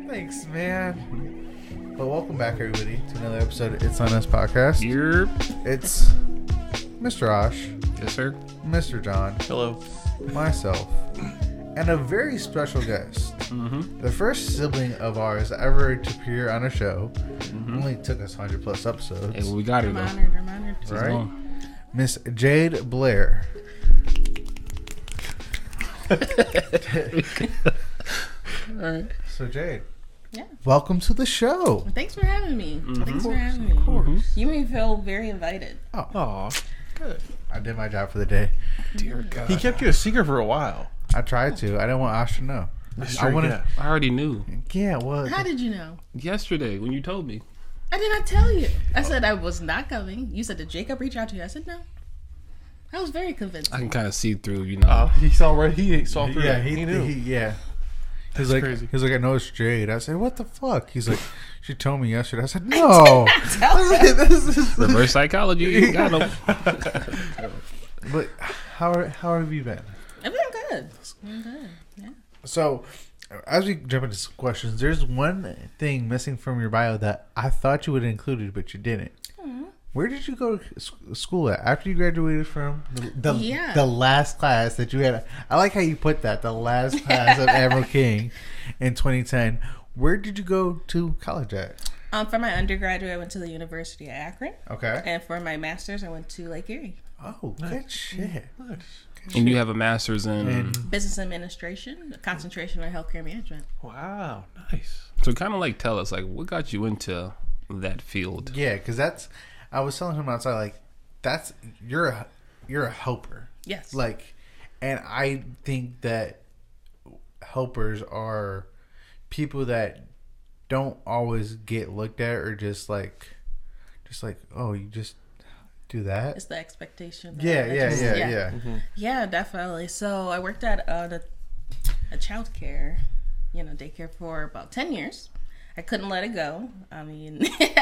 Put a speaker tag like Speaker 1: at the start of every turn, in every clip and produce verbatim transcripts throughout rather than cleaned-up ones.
Speaker 1: Thanks, man. Well, welcome back, everybody, to another episode of It's On Us podcast.
Speaker 2: Yep.
Speaker 1: It's Mister Osh,
Speaker 2: Yes, sir.
Speaker 1: Mister John,
Speaker 3: Hello.
Speaker 1: myself, and a very special guest.
Speaker 2: Mm-hmm.
Speaker 1: The first sibling of ours ever to appear on a show.
Speaker 2: Mm-hmm.
Speaker 1: Only took us one hundred plus episodes.
Speaker 2: Hey, well, we got her
Speaker 4: I'm
Speaker 2: though.
Speaker 4: honored. I'm honored.
Speaker 2: She's
Speaker 1: Right.
Speaker 2: on.
Speaker 1: Miss Jade Blair.
Speaker 2: All right.
Speaker 1: So, Jade,
Speaker 4: Yeah.
Speaker 1: welcome to the show.
Speaker 4: Thanks for having me.
Speaker 2: Mhm.
Speaker 4: Thanks
Speaker 2: Of
Speaker 4: for
Speaker 2: course,
Speaker 4: having me.
Speaker 2: of course.
Speaker 4: You made me feel very invited.
Speaker 1: Oh,
Speaker 3: Aw. Good.
Speaker 1: I did my job for the day.
Speaker 2: Dear God.
Speaker 3: He kept you a secret for a while.
Speaker 1: I tried to. I didn't want Ash to know.
Speaker 3: That's
Speaker 1: I
Speaker 3: true,
Speaker 1: wanted.
Speaker 3: yeah.
Speaker 2: I already knew
Speaker 1: Yeah, well,
Speaker 4: How did you know?
Speaker 2: yesterday when you told me.
Speaker 4: I did not tell you. I said I was not coming. You said, did Jacob reach out to you? I said, no. I was very convinced.
Speaker 2: I can kind of see through, you know.
Speaker 3: Oh, he saw right. He saw through.
Speaker 1: yeah,
Speaker 3: it.
Speaker 1: he,
Speaker 3: he knew.
Speaker 1: he yeah. He's
Speaker 3: That's
Speaker 1: like,
Speaker 3: crazy.
Speaker 1: he's like, I know it's Jade. I said, what the fuck? He's like, she told me yesterday. I said, no.
Speaker 4: Tell him.
Speaker 1: This is-
Speaker 2: Reverse psychology. You got him.
Speaker 1: But how are, how have you been?
Speaker 4: I've been good. I'm good. Yeah.
Speaker 1: So, as we jump into some questions, there's one thing missing from your bio that I thought you would have included, but you didn't.
Speaker 4: Aw.
Speaker 1: Where did you go to s- school at after you graduated from the the,
Speaker 4: Yeah.
Speaker 1: the last class that you had? I like how you put that, the last class of Admiral King in twenty ten. Where did you go to college at?
Speaker 4: Um, for my undergraduate, I went to the University of Akron.
Speaker 1: Okay.
Speaker 4: And for my master's, I went to Lake Erie.
Speaker 1: Oh, good shit.
Speaker 3: Nice.
Speaker 2: And you have a master's in.
Speaker 1: And
Speaker 4: Business administration, a concentration on healthcare management.
Speaker 3: Wow. Nice.
Speaker 2: So kind of like tell us, like, what got you into that field?
Speaker 1: yeah, because that's, I was telling him outside, like, that's, you're a, you're a helper.
Speaker 4: Yes.
Speaker 1: Like, and I think that helpers are people that don't always get looked at or just like, just like, oh, you just do that.
Speaker 4: It's the expectation.
Speaker 1: Yeah,
Speaker 4: that
Speaker 1: yeah,
Speaker 4: just-
Speaker 1: yeah, yeah.
Speaker 3: Mm-hmm.
Speaker 4: Yeah, definitely. So I worked at uh, the, a child care, you know, daycare for about ten years. I couldn't let it go. I mean,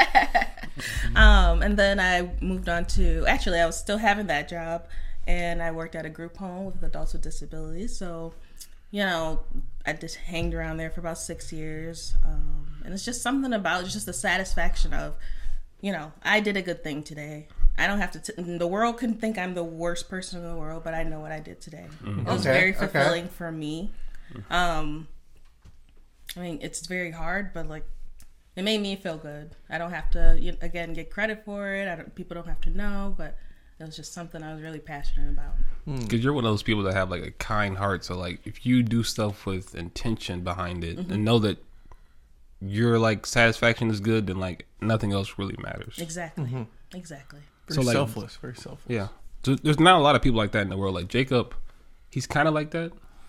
Speaker 4: um, and then I moved on to, actually, I was still having that job, and I worked at a group home with adults with disabilities. So, you know, I just hanged around there for about six years. Um, and it's just something about, it's just the satisfaction of, you know, I did a good thing today. I don't have to, t- the world can think I'm the worst person in the world, but I know what I did today. It was
Speaker 1: Okay,
Speaker 4: very
Speaker 1: okay.
Speaker 4: fulfilling for me. Um, I mean, it's very hard, but like, it made me feel good. I don't have to, you again, get credit for it. I don't, people don't have to know, but it was just something I was really passionate about.
Speaker 2: Because you're one of those people that have like a kind heart. So like, if you do stuff with intention behind it
Speaker 4: Mm-hmm.
Speaker 2: and know that your like satisfaction is good, then like nothing else really matters.
Speaker 4: Exactly. Exactly.
Speaker 3: Very
Speaker 2: So, like-
Speaker 3: selfless. Very selfless.
Speaker 2: Yeah. So there's not a lot of people like that in the world. Like Jacob, he's kind of like that.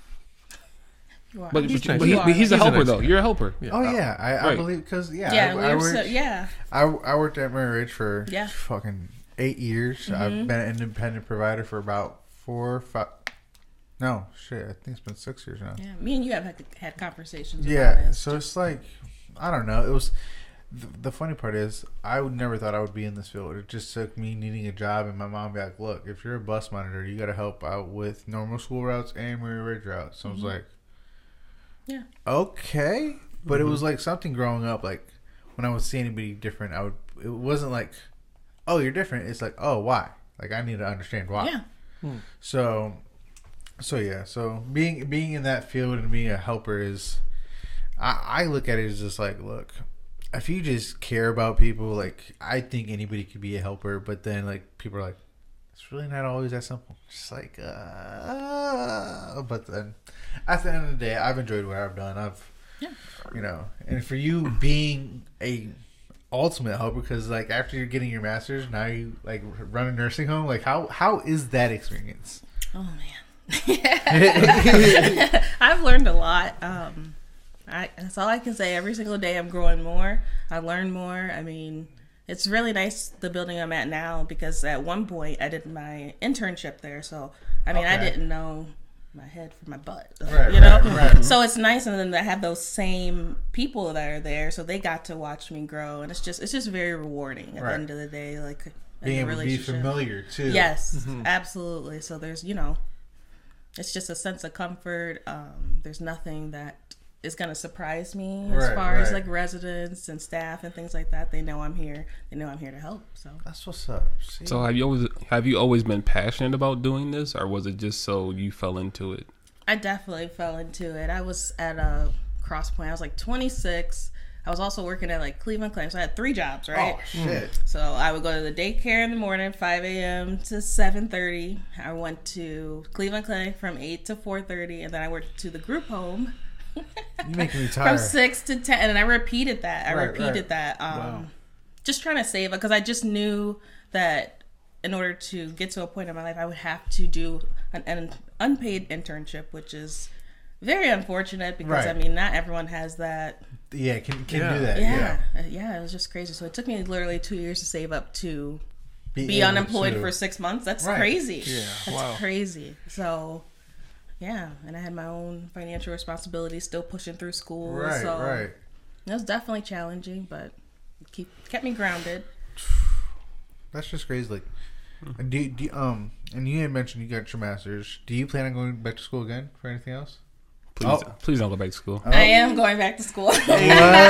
Speaker 4: You are.
Speaker 2: But,
Speaker 3: He's
Speaker 2: but,
Speaker 3: nice.
Speaker 2: but, he,
Speaker 4: You
Speaker 2: but he's
Speaker 4: are.
Speaker 2: a
Speaker 3: He's a
Speaker 2: helper
Speaker 3: nice
Speaker 2: though.
Speaker 3: guy.
Speaker 2: You're a helper.
Speaker 3: Yeah.
Speaker 1: Oh yeah, I, I
Speaker 2: Right.
Speaker 1: believe because yeah,
Speaker 4: yeah,
Speaker 1: I,
Speaker 4: we
Speaker 1: I
Speaker 4: were
Speaker 1: worked,
Speaker 4: so, yeah.
Speaker 1: I, I worked at Mary Ridge for
Speaker 4: Yeah.
Speaker 1: fucking eight years. I've been an independent provider for about four, five. No shit, I think it's been six years now.
Speaker 4: Yeah, me and you have had, had conversations about
Speaker 1: Yeah,
Speaker 4: it.
Speaker 1: so it's like, I don't know. It was the, the funny part is I would never thought I would be in this field. It just took me needing a job, and my mom be like, "Look, if you're a bus monitor, you got to help out with normal school routes and Mary Ridge routes." So I was like,
Speaker 4: Yeah.
Speaker 1: okay, but it was like something growing up. Like when I would see anybody different, I would. It wasn't like, "Oh, you're different." It's like, "Oh, why?" Like I need to understand why.
Speaker 4: Yeah.
Speaker 1: So, so yeah. So being being in that field and being a helper is, I, I look at it as just like, look, if you just care about people, like I think anybody could be a helper. But then like people are like, it's really not always that simple. Just like, uh, but then at the end of the day, I've enjoyed what I've done. I've,
Speaker 4: Yeah.
Speaker 1: you know, and for you being a ultimate helper, because like after you're getting your master's, now you like run a nursing home. Like how how is that experience?
Speaker 4: Oh man. I've learned a lot. Um, I, that's all I can say. Every single day I'm growing more. I learn more. I mean, it's really nice the building I'm at now because at one point I did my internship there. So, I mean, I
Speaker 1: Okay.
Speaker 4: didn't know my head from my butt,
Speaker 1: Right,
Speaker 4: you know?
Speaker 1: right, right.
Speaker 4: So it's nice. And then I have those same people that are there. So they got to watch me grow. And it's just, it's just very rewarding at
Speaker 1: Right.
Speaker 4: the end of the day. Like,
Speaker 1: Being
Speaker 4: in a
Speaker 1: able to be
Speaker 4: relationship.
Speaker 1: familiar too.
Speaker 4: Yes, absolutely. So there's, you know, it's just a sense of comfort. Um, there's nothing that is going to surprise me as
Speaker 1: Right,
Speaker 4: far as
Speaker 1: right.
Speaker 4: like residents and staff and things like that. They know I'm here. They know I'm here to help. So
Speaker 1: That's what's up. See?
Speaker 2: So have you always have you always been passionate about doing this, or was it just so you fell into it?
Speaker 4: I definitely fell into it. I was at a cross point. I was like twenty-six. I was also working at like Cleveland Clinic. So I had three jobs, right?
Speaker 1: oh shit.
Speaker 4: So I would go to the daycare in the morning, five a.m. to seven thirty. I went to Cleveland Clinic from eight to four thirty. And then I worked to the group home
Speaker 1: You making me
Speaker 4: from
Speaker 1: tired.
Speaker 4: six to ten. And I repeated that. I
Speaker 1: Right,
Speaker 4: repeated
Speaker 1: right.
Speaker 4: that. Um,
Speaker 3: Wow.
Speaker 4: Just trying to save it because I just knew that in order to get to a point in my life, I would have to do an, an unpaid internship, which is very unfortunate because,
Speaker 1: Right.
Speaker 4: I mean, not everyone has that.
Speaker 1: Yeah, can can
Speaker 3: Yeah.
Speaker 1: do that.
Speaker 4: Yeah.
Speaker 1: Yeah.
Speaker 4: Uh, yeah, it was just crazy. So it took me literally two years to save up to
Speaker 1: Be,
Speaker 4: be
Speaker 1: able
Speaker 4: unemployed
Speaker 1: to-
Speaker 4: for six months. That's
Speaker 1: Right.
Speaker 4: crazy.
Speaker 3: Yeah,
Speaker 4: That's
Speaker 3: wow.
Speaker 4: crazy. So, yeah, and I had my own financial responsibilities, still pushing through school.
Speaker 1: Right,
Speaker 4: so
Speaker 1: right.
Speaker 4: it was definitely challenging, but keep kept me grounded.
Speaker 1: That's just crazy. Like, do, you- do you- um, and you had mentioned you got your master's. Do you plan on going back to school again for anything else?
Speaker 2: Please,
Speaker 1: Oh.
Speaker 2: please don't go back to school.
Speaker 4: I am going back to school.
Speaker 1: What?
Speaker 4: So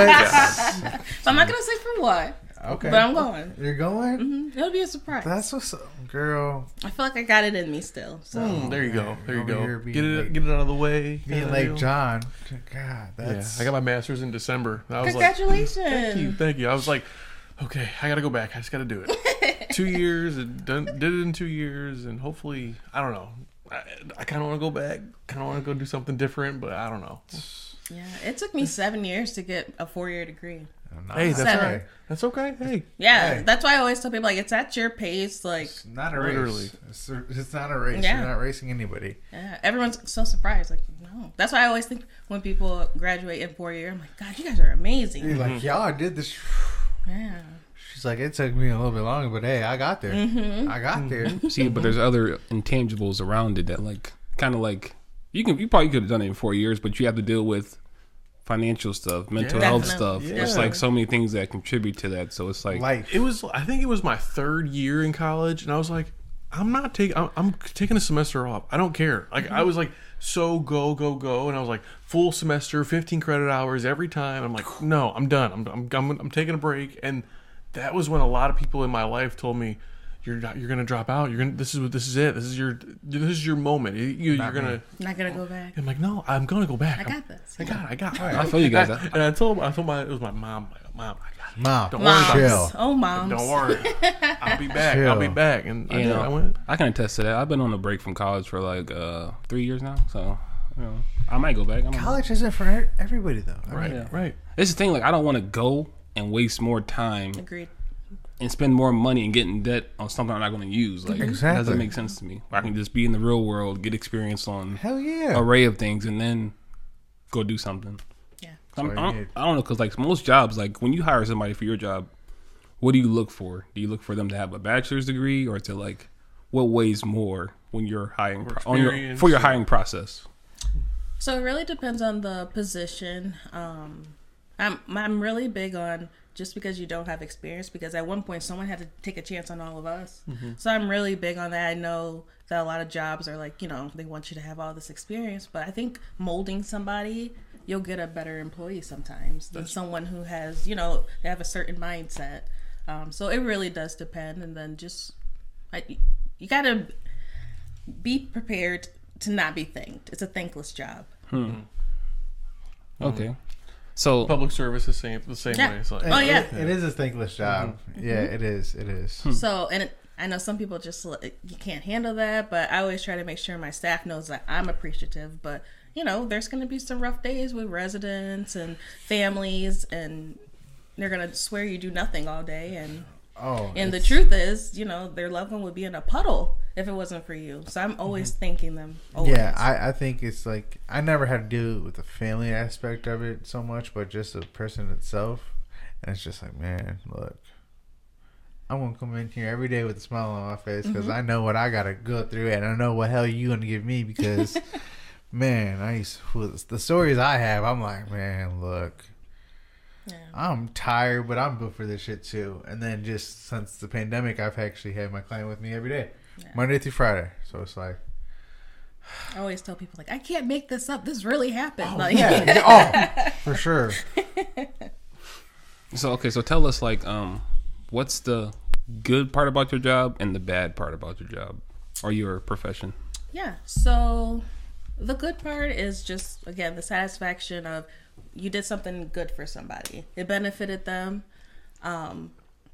Speaker 4: I'm not gonna say for what,
Speaker 1: Okay.
Speaker 4: but I'm going.
Speaker 1: You're going?
Speaker 4: Mhm. It'll be a surprise.
Speaker 1: That's what's up, girl.
Speaker 4: I feel like I got it in me still. So
Speaker 3: Mm, there you go. There you
Speaker 1: Over here
Speaker 3: go.
Speaker 1: being
Speaker 3: Get it,
Speaker 1: like-
Speaker 3: get it out of the way.
Speaker 1: Being
Speaker 3: kinda
Speaker 1: like
Speaker 3: deal.
Speaker 1: John. God,
Speaker 3: Yeah,
Speaker 1: that's.
Speaker 3: I got my master's in December. I was
Speaker 4: congratulations.
Speaker 3: like, thank you, thank you. I was like, okay, I got to go back. I just got to do it. two years, and done, did it in two years, and hopefully, I don't know. I, I kind of want to go back. Kind of want to go do something different, but I don't know.
Speaker 4: Yeah, it took me seven years to get a four-year degree.
Speaker 3: Hey, that's
Speaker 4: Seven.
Speaker 3: okay. That's okay. Hey,
Speaker 4: Yeah,
Speaker 1: Hey.
Speaker 4: that's why I always tell people like it's at your pace. Like,
Speaker 1: It's not a
Speaker 3: Literally.
Speaker 1: race. It's, it's not a race.
Speaker 4: Yeah.
Speaker 1: You're not racing anybody.
Speaker 4: yeah, everyone's so surprised. Like, no, that's why I always think when people graduate in four years, I'm like, God, you guys are amazing.
Speaker 1: You're like, y'all did this.
Speaker 4: Yeah,
Speaker 1: She's like, it took me a little bit longer, but hey, I got there.
Speaker 4: Mm-hmm.
Speaker 1: I got there.
Speaker 2: See, but there's other intangibles around it that, like, kind of like you can you probably could have done it in four years, but you have to deal with financial stuff, mental
Speaker 3: Yeah.
Speaker 2: health
Speaker 4: Definitely.
Speaker 2: stuff. It's
Speaker 3: Yeah.
Speaker 2: like so many things that contribute to that. So it's like,
Speaker 1: Life.
Speaker 3: it was. I think it was my third year in college, and I was like, I'm not taking. I'm, I'm taking a semester off. I don't care. Like I was like, so go go go, and I was like, full semester, fifteen credit hours every time. I'm like, no, I'm done. I'm I'm I'm, I'm taking a break, and that was when a lot of people in my life told me, you're not, you're gonna drop out. You're gonna. This is what. This is it. This is your. This is your moment. You, you, you're
Speaker 1: Not
Speaker 3: gonna.
Speaker 1: me.
Speaker 4: not gonna go back.
Speaker 3: I'm like, no, I'm gonna go back.
Speaker 4: I
Speaker 3: I'm-
Speaker 4: got this.
Speaker 3: I got it. I got it.
Speaker 2: I feel you guys.
Speaker 3: And, and I told I told my it was my mom. Like, mom, I got it.
Speaker 1: Mom,
Speaker 3: Don't worry about
Speaker 4: Moms.
Speaker 1: chill.
Speaker 4: Oh, moms.
Speaker 3: Don't worry. I'll be back. I'll be
Speaker 1: Chill.
Speaker 3: back. And I,
Speaker 2: You
Speaker 3: did.
Speaker 2: know,
Speaker 3: I went.
Speaker 2: I can attest to that. I've been on a break from college for like uh, three years now, so you know, I might go back. I'm
Speaker 1: College isn't for everybody, though. I
Speaker 3: Right.
Speaker 1: mean,
Speaker 2: Yeah.
Speaker 3: Right.
Speaker 2: It's the thing. Like, I don't want to go and waste more time
Speaker 4: Agreed.
Speaker 2: and spend more money and get in debt on something I'm not going to use. Like, it
Speaker 1: Exactly.
Speaker 2: doesn't make sense to me. I can just be in the real world, get experience on
Speaker 1: hell yeah.
Speaker 2: array of things, and then go do something.
Speaker 4: Yeah.
Speaker 2: I'm,
Speaker 1: all you
Speaker 2: I, don't,
Speaker 1: need.
Speaker 2: I don't know, because like most jobs, like when you hire somebody for your job, what do you look for? Do you look for them to have a bachelor's degree, or to like what weighs more when you're hiring pro- on your,
Speaker 3: experience,
Speaker 2: for your
Speaker 3: or-
Speaker 2: hiring process?
Speaker 4: So it really depends on the position. Um, I'm I'm really big on just because you don't have experience, because at one point someone had to take a chance on all of us. So I'm really big on that. I know that a lot of jobs are like, you know, they want you to have all this experience, but I think molding somebody, you'll get a better employee sometimes than someone who has, you know, they have a certain mindset. Um, so it really does depend. And then just, I, you gotta be prepared to not be thanked. It's a thankless job.
Speaker 2: Okay, so
Speaker 3: Public service is same the same
Speaker 4: Yeah.
Speaker 3: way. It's like,
Speaker 4: Oh, yeah.
Speaker 1: It- it is a thankless job. Yeah, it is. It is.
Speaker 4: So, and it, I know some people just like, you can't handle that, but I always try to make sure my staff knows that I'm appreciative. But you know, there's going to be some rough days with residents and families, and they're going to swear you do nothing all day. And
Speaker 1: Oh,
Speaker 4: and the
Speaker 1: it's-
Speaker 4: truth is, you know, their loved one would be in a puddle if it wasn't for you. So I'm always thanking them. Always.
Speaker 1: Yeah, I, I think it's like I never had to deal with the family aspect of it so much, but just the person itself. And it's just like, man, look, I'm gonna come in here every day with a smile on my face because I know what I gotta go through, and I know what hell you gonna give me because, man, I used with the stories I have. I'm like, man, look,
Speaker 4: Yeah.
Speaker 1: I'm tired, but I'm built for this shit too. And then just since the pandemic, I've actually had my client with me every day,
Speaker 4: Yeah.
Speaker 1: Monday through Friday. So it's like,
Speaker 4: I always tell people like, I can't make this up. This really happened.
Speaker 1: Oh,
Speaker 4: like,
Speaker 1: yeah, yeah, oh, for sure.
Speaker 2: So okay, so tell us like, um, what's the good part about your job and the bad part about your job or your profession?
Speaker 4: Yeah. So the good part is just, again, the satisfaction of you did something good for somebody. It benefited them. Um,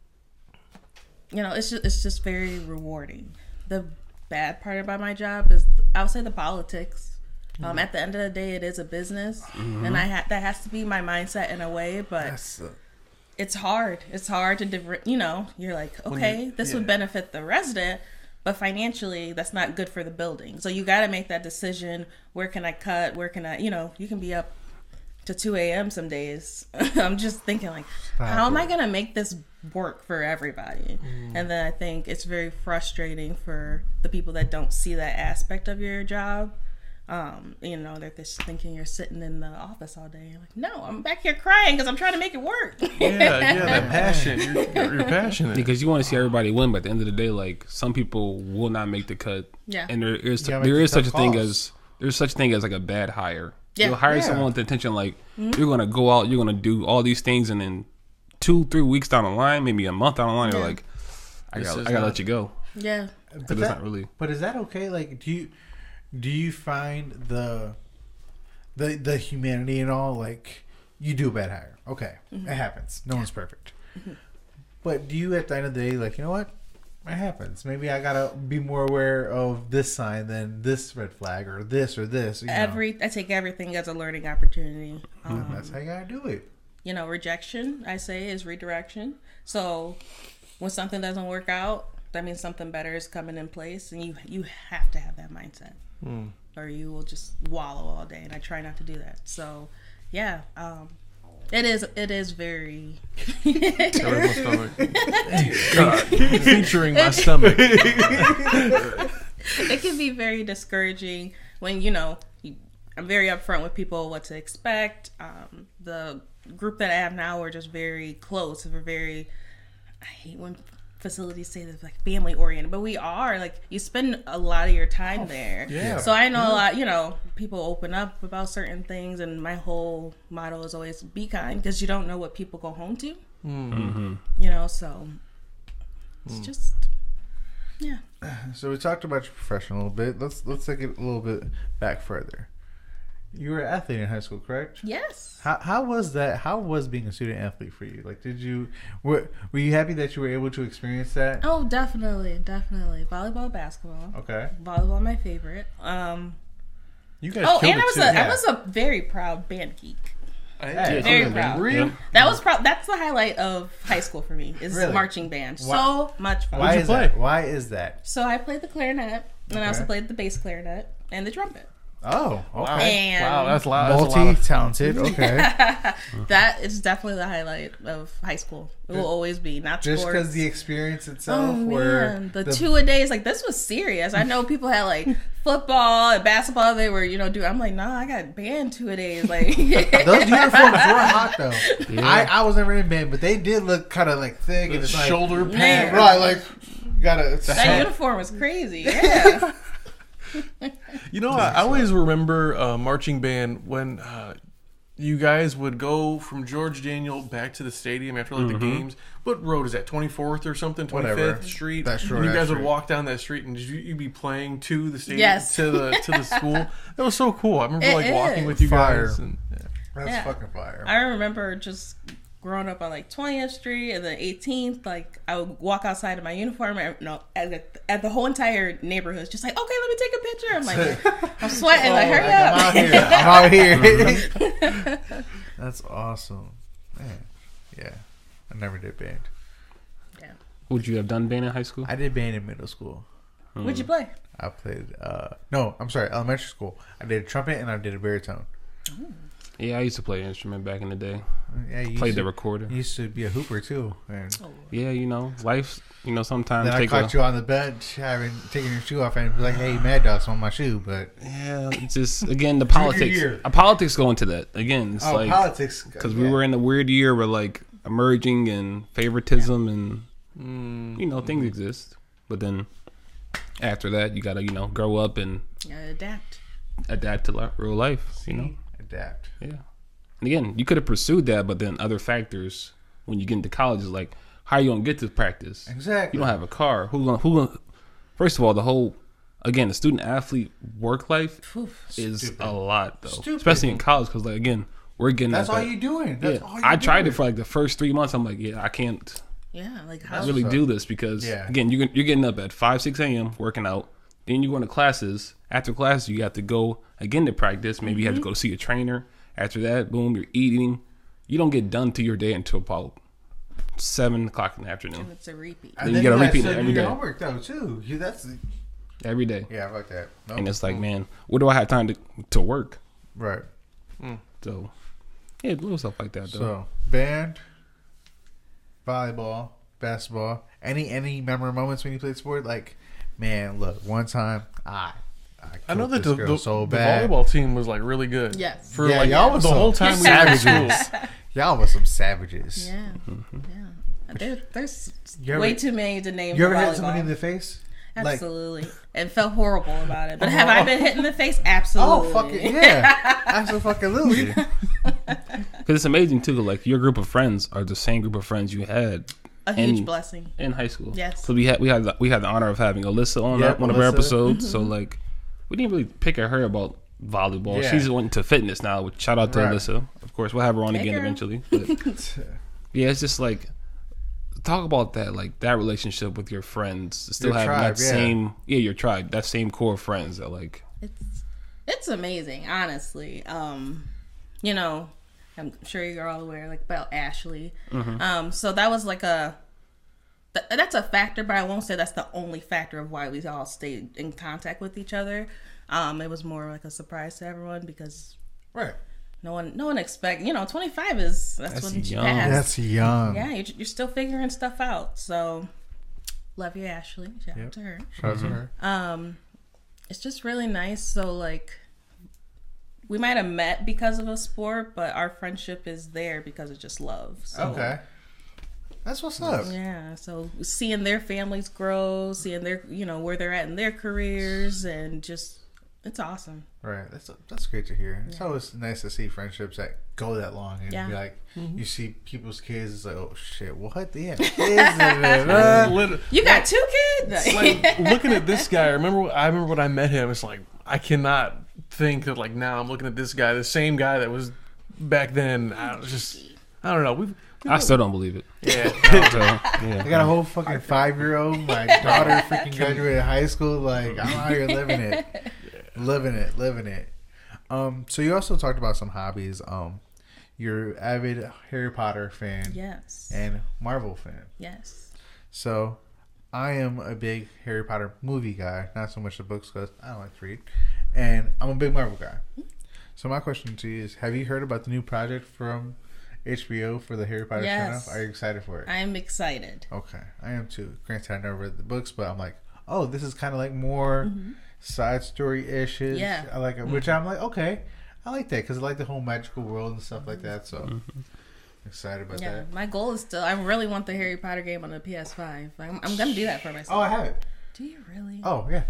Speaker 4: you know, it's just, it's just very rewarding. The bad part about my job is, I would say, the politics. Um, at the end of the day, it is a business, mm-hmm. and I ha- that has to be my mindset in a way. But
Speaker 1: That's a-
Speaker 4: it's hard. It's hard to, diver- you know, you're like, okay,
Speaker 3: you-
Speaker 4: this
Speaker 3: yeah.
Speaker 4: would benefit the resident, but financially, that's not good for the building. So you got to make that decision. Where can I cut? Where can I, you know, you can be up to two a.m. some days. I'm just thinking like,
Speaker 1: Stop
Speaker 4: how am
Speaker 1: it.
Speaker 4: I going to make this work for everybody?
Speaker 3: Mm.
Speaker 4: And then I think it's very frustrating for the people that don't see that aspect of your job. Um, you know, they're just thinking you're sitting in the office all day. You're like, no, I'm back here crying because I'm trying to make it work.
Speaker 3: Yeah, yeah, that passion. You're, you're, you're passionate.
Speaker 2: Because you want to see everybody win, but at the end of the day, like some people will not make the cut.
Speaker 4: Yeah.
Speaker 2: And there is
Speaker 1: You gotta make
Speaker 2: there
Speaker 1: the
Speaker 2: is such a
Speaker 1: tough
Speaker 2: thing
Speaker 1: calls.
Speaker 2: as there's such a thing as like a bad hire.
Speaker 4: Yeah.
Speaker 2: You'll hire
Speaker 1: Yeah.
Speaker 2: someone with the intention like you're gonna go out, you're gonna do all these things, and then two, three weeks down the line, maybe a month down the line,
Speaker 4: Yeah.
Speaker 2: you're like, I
Speaker 3: This
Speaker 2: got
Speaker 3: is
Speaker 2: I gotta
Speaker 3: not-
Speaker 2: let you go.
Speaker 4: Yeah.
Speaker 1: But,
Speaker 2: But it's
Speaker 1: that-
Speaker 2: not really.
Speaker 1: but is that okay? Like, do you do you find the the the humanity and all, like, you do a bad hire? Okay,
Speaker 4: Mm-hmm.
Speaker 1: it happens. No one's perfect. But do you, at the end of the day, like, you know what? It happens. Maybe I gotta be more aware of this sign than this red flag or this or this. You know?
Speaker 4: Every I take everything as a learning opportunity. Um,
Speaker 1: That's how you gotta do it.
Speaker 4: you know, rejection, I say, is redirection. So when something doesn't work out, that means something better is coming in place, and you you have to have that mindset,
Speaker 3: Mm.
Speaker 4: or you will just wallow all day. And I try not to do that. So, yeah, um, it is it is very.
Speaker 3: Sorry, my stomach. God. Featuring my stomach.
Speaker 4: It can be very discouraging when, you know, you, I'm very upfront with people what to expect. Um, the group that I have now, we're just very close. We're very, I hate when facilities say they're like family oriented, but we are. Like, you spend a lot of your time there.
Speaker 3: yeah.
Speaker 4: So I know a lot, you know, people open up about certain things, and my whole motto is always be kind, because you don't know what people go home to.
Speaker 2: Mm-hmm.
Speaker 4: You know, so it's just, yeah.
Speaker 1: So we talked about your profession a little bit. Let's let's take it a little bit back further. You were an athlete in high school, correct?
Speaker 4: Yes.
Speaker 1: How how was that? How was being a student athlete for you? Like, did you were were you happy that you were able to experience that?
Speaker 4: Oh, definitely, definitely. Volleyball, basketball.
Speaker 1: Okay.
Speaker 4: Volleyball, my favorite. Um.
Speaker 3: You guys
Speaker 4: Oh,
Speaker 3: killed
Speaker 4: and I
Speaker 3: it
Speaker 4: was
Speaker 3: too.
Speaker 4: a I
Speaker 1: yeah.
Speaker 4: was a very proud band geek.
Speaker 3: Hey,
Speaker 4: Very
Speaker 3: okay,
Speaker 4: proud.
Speaker 3: Real?
Speaker 4: That was pro- That's the highlight of high school for me. Is
Speaker 1: Really?
Speaker 4: marching band.
Speaker 1: Why-
Speaker 4: So much fun.
Speaker 1: Why
Speaker 3: What'd you
Speaker 1: is
Speaker 3: play?
Speaker 1: that? Why is that?
Speaker 4: So I played the clarinet, and I also
Speaker 1: Okay.
Speaker 4: played the bass clarinet and the trumpet.
Speaker 1: Oh,
Speaker 3: Wow.
Speaker 1: okay.
Speaker 4: And
Speaker 3: Wow, that's loud. That's a lot of-
Speaker 1: Multi-talented. Okay.
Speaker 4: that is definitely the highlight of high school. It will always be. Not
Speaker 1: Just
Speaker 4: sports.
Speaker 1: because the experience itself,
Speaker 4: Oh
Speaker 1: where
Speaker 4: man, the, two a days, like this was serious. I know people had like football and basketball. They were, you know, do. I'm like, nah, I got band two a days. Like
Speaker 1: those uniforms were hot though. I, I was never in band, but they did look kind of like thick and
Speaker 3: The
Speaker 1: it's like,
Speaker 3: shoulder
Speaker 4: Man.
Speaker 3: pad.
Speaker 1: right, like gotta.
Speaker 4: that uniform was crazy. Yeah.
Speaker 3: You know, I, I always remember uh, marching band when uh, you guys would go from George Daniel back to the stadium after like the games. What road is that? twenty-fourth or something? twenty-fifth
Speaker 1: Whatever.
Speaker 3: Street.
Speaker 1: That's
Speaker 3: And you
Speaker 1: short
Speaker 3: guys
Speaker 1: ass
Speaker 3: would
Speaker 1: street.
Speaker 3: walk down that street, and you, you'd be playing to the stadium,
Speaker 4: Yes.
Speaker 3: to the to the school. That was so cool. I remember
Speaker 4: It
Speaker 3: like walking
Speaker 4: is.
Speaker 3: with you
Speaker 1: Fire.
Speaker 3: guys. And, yeah.
Speaker 1: That's
Speaker 4: Yeah.
Speaker 1: fucking fire.
Speaker 4: I remember just growing up on like twentieth Street and then eighteenth. Like I would walk outside in my uniform. And, no, at the, at the whole entire neighborhood, just like, okay, let me take a picture. I'm like, I'm sweating. like, hurry
Speaker 1: I'm out
Speaker 4: up.
Speaker 1: here. I'm out here. That's awesome, man. Yeah, I never did band.
Speaker 4: Yeah.
Speaker 2: Would you have done band in high school?
Speaker 1: I did band in middle school.
Speaker 4: What'd you play?
Speaker 1: I played. uh No, I'm sorry, elementary school. I did a trumpet and I did a baritone.
Speaker 2: Yeah, I used to play an instrument back in the day.
Speaker 1: Yeah, you
Speaker 2: Played
Speaker 1: used
Speaker 2: the
Speaker 1: to,
Speaker 2: recorder.
Speaker 1: you used to be a hooper too. And
Speaker 2: Yeah, you know, life. You know, sometimes
Speaker 1: then I
Speaker 2: take
Speaker 1: caught
Speaker 2: a,
Speaker 1: you on the bench having taking your shoe off and be like, "Hey, Mad Dog's on my shoe." But
Speaker 2: Yeah, it's just again the politics.
Speaker 1: year.
Speaker 2: Uh, politics go into that again. It's
Speaker 1: oh,
Speaker 2: like
Speaker 1: politics,
Speaker 2: because we were in a weird year where like emerging and favoritism and
Speaker 3: Mm.
Speaker 2: you know things exist, but then after that, you gotta you know grow up and
Speaker 4: Yeah, adapt.
Speaker 2: adapt to li- real life. You know,
Speaker 1: Adapt.
Speaker 2: yeah. And again, you could have pursued that, but then other factors when you get into college is like, how you gonna get to practice?
Speaker 1: Exactly.
Speaker 2: You don't have a car. Who gonna who gonna? First of all, the whole again the student athlete work life
Speaker 4: Oof.
Speaker 2: is
Speaker 1: Stupid.
Speaker 2: a lot though,
Speaker 1: Stupid.
Speaker 2: especially in college because like again we're getting
Speaker 1: That's
Speaker 2: at
Speaker 1: all
Speaker 2: that-
Speaker 1: you doing. That's
Speaker 2: yeah,
Speaker 1: all you
Speaker 2: I tried
Speaker 1: doing.
Speaker 2: it for like the first three months. I'm like, yeah, I can't
Speaker 4: Yeah, like how?
Speaker 2: really
Speaker 1: so-
Speaker 2: do this because
Speaker 1: Yeah.
Speaker 2: again, you're you're getting up at five six a.m. working out. Then you go into classes. After classes, you have to go again to practice. Maybe you have to go to see a trainer. After that, boom, you're eating. You don't get done to your day until about seven o'clock in the afternoon.
Speaker 4: It's a repeat.
Speaker 1: And
Speaker 2: you
Speaker 1: then
Speaker 2: gotta
Speaker 1: gotta
Speaker 2: repeat it
Speaker 1: still
Speaker 2: every
Speaker 1: do your
Speaker 2: day.
Speaker 1: homework though too. You, that's
Speaker 2: Every day.
Speaker 1: yeah, I like that. Nope.
Speaker 2: And it's like, man, where do I have time to to work?
Speaker 1: right.
Speaker 2: So, yeah, little stuff like that, though.
Speaker 1: So band, volleyball, basketball. Any any memorable moments when you played sport? Like, man, look, one time I I,
Speaker 3: I know
Speaker 1: killed
Speaker 3: that
Speaker 1: this
Speaker 3: the,
Speaker 1: girl
Speaker 3: the,
Speaker 1: so
Speaker 3: the
Speaker 1: bad.
Speaker 3: volleyball team was like really good.
Speaker 4: Yes.
Speaker 3: For
Speaker 1: Yeah,
Speaker 3: like
Speaker 1: y'all was
Speaker 3: the
Speaker 1: some
Speaker 3: whole time we were in school.
Speaker 1: savages. Y'all was some savages.
Speaker 4: Yeah, yeah. There, there's
Speaker 1: You ever-
Speaker 4: way too many to name.
Speaker 1: You
Speaker 4: for
Speaker 1: ever hit
Speaker 4: volleyball.
Speaker 1: somebody in the face? Like,
Speaker 4: Absolutely, and felt horrible about it. But have I been hit in the face? Absolutely.
Speaker 1: oh fucking yeah, absolutely.
Speaker 2: Because it's amazing, too. Like, your group of friends are the same group of friends you had
Speaker 4: A huge
Speaker 2: in,
Speaker 4: blessing.
Speaker 2: in high school.
Speaker 4: Yes.
Speaker 2: So we had we had the, we had the honor of having Alyssa on
Speaker 1: Yep,
Speaker 2: one of our
Speaker 1: Alyssa.
Speaker 2: episodes.
Speaker 4: Mm-hmm.
Speaker 2: So, like, we didn't really pick at her about volleyball.
Speaker 1: Yeah.
Speaker 2: She's went to fitness now. Which shout out to
Speaker 1: Right.
Speaker 2: Alyssa. Of course, we'll have her on
Speaker 4: Hey,
Speaker 2: again
Speaker 4: girl.
Speaker 2: eventually. But yeah, it's just like talk about that, like that relationship with your friends. Still
Speaker 1: Your
Speaker 2: having
Speaker 1: tribe,
Speaker 2: that
Speaker 1: yeah.
Speaker 2: same yeah, your tribe, that same core of friends that like
Speaker 4: It's it's amazing, honestly. Um, you know, I'm sure you're all aware like about Ashley.
Speaker 2: Mm-hmm.
Speaker 4: Um, so that was like a th- that's a factor, but I won't say that's the only factor of why we all stayed in contact with each other. Um, it was more like a surprise to everyone because
Speaker 1: Right.
Speaker 4: no one no one expect you know twenty-five is that's,
Speaker 2: That's
Speaker 4: when you
Speaker 2: young.
Speaker 4: pass.
Speaker 1: That's young.
Speaker 4: Yeah, you're, you're still figuring stuff out. So love you, Ashley. Shout
Speaker 1: Yep.
Speaker 4: out to her.
Speaker 1: Shout out to her.
Speaker 4: Um, it's just really nice. So like, we might have met because of a sport, but our friendship is there because of just love. So,
Speaker 1: Okay. That's what's up.
Speaker 4: Yeah. So seeing their families grow, seeing their you know where they're at in their careers, and just it's awesome.
Speaker 1: Right. That's that's great to hear. It's always nice to see friendships that go that long and
Speaker 4: Yeah.
Speaker 1: be like, you see people's kids. It's like, oh shit, what? They have kids. Uh,
Speaker 3: Lit-
Speaker 4: You got two kids.
Speaker 3: It's like looking at this guy. I remember. I remember when I met him. It's like I cannot think that like now I'm looking at this guy, the same guy that was back then. I was just I don't know. We've
Speaker 2: I still don't believe it.
Speaker 3: yeah.
Speaker 2: So,
Speaker 1: I
Speaker 2: yeah.
Speaker 1: got a whole fucking five year old. My daughter freaking graduated high school. Like I'm out here living it, living it, living it. Um. So you also talked about some hobbies. Um, you're avid Harry Potter fan
Speaker 4: Yes.
Speaker 1: and Marvel fan.
Speaker 4: Yes.
Speaker 1: So I am a big Harry Potter movie guy, not so much the books because I don't like to read, and I'm a big Marvel guy. So my question to you is: have you heard about the new project from H B O for the Harry Potter
Speaker 4: Yes.
Speaker 1: spin-off? Are you excited for it?
Speaker 4: I'm excited.
Speaker 1: Okay, I am too. Granted, I never read the books, but I'm like, oh, this is kind of like more side story ish.
Speaker 4: Yeah.
Speaker 1: I like it, which I'm like, okay, I like that because I like the whole magical world and stuff like that. So excited about
Speaker 4: Yeah,
Speaker 1: that.
Speaker 4: my goal is still. I really want the Harry Potter game on the P S five. I'm, I'm gonna do that for myself.
Speaker 1: Oh, I have it.
Speaker 4: Do you really?
Speaker 1: Oh, yeah.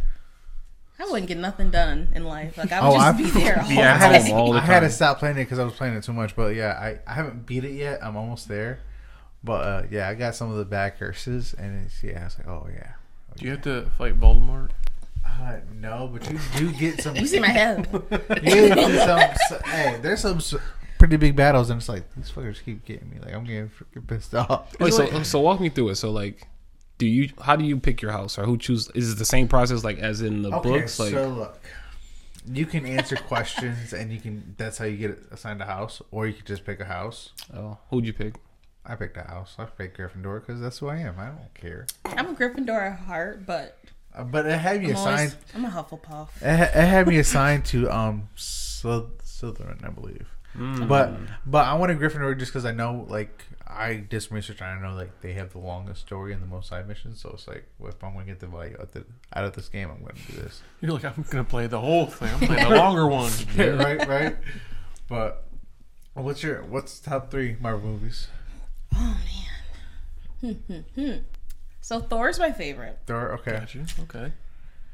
Speaker 4: I wouldn't get nothing done in life. Like I
Speaker 1: Oh,
Speaker 4: would just
Speaker 1: I-
Speaker 4: be there. all
Speaker 2: Be
Speaker 4: the
Speaker 2: at
Speaker 1: I had,
Speaker 2: home
Speaker 1: to,
Speaker 2: all the
Speaker 1: I had to
Speaker 2: time.
Speaker 1: stop playing it because I was playing it too much. But yeah, I, I haven't beat it yet. I'm almost there. But uh, yeah, I got some of the bad curses, and it's yeah, it's like oh yeah.
Speaker 3: Do you have to fight Voldemort?
Speaker 1: Uh, no, but you do get some.
Speaker 4: You see my head.
Speaker 1: You get some, so- hey, there's some s- pretty big battles, and it's like these fuckers keep getting me. Like I'm getting freaking pissed off.
Speaker 2: Wait, so so walk me through it. So like, do you how do you pick your house or who choose? Is it the same process like as in the
Speaker 1: Okay,
Speaker 2: books? Like,
Speaker 1: so look, you can answer questions, and you can. That's how you get assigned a house, or you could just pick a house.
Speaker 2: oh, who'd you pick?
Speaker 1: I picked a house. I picked Gryffindor because that's who I am. I don't care.
Speaker 4: I'm a Gryffindor at heart, but
Speaker 1: Uh, but it had me
Speaker 4: I'm,
Speaker 1: assigned.
Speaker 4: always, I'm a Hufflepuff.
Speaker 1: It, ha- it had me assigned to um Slyth- Slytherin, I believe. But but I wanted Gryffindor just because I know like I did some research and I know like they have the longest story and the most side missions. So it's like well, if I'm gonna get the value out, the, out of this game, I'm gonna do this.
Speaker 3: You're like I'm gonna play the whole thing. I'm playing the longer one.
Speaker 1: right, right. But what's your what's the top three Marvel movies?
Speaker 4: Oh man. So Thor's my favorite.
Speaker 1: Thor. Okay.
Speaker 3: Gotcha. Okay.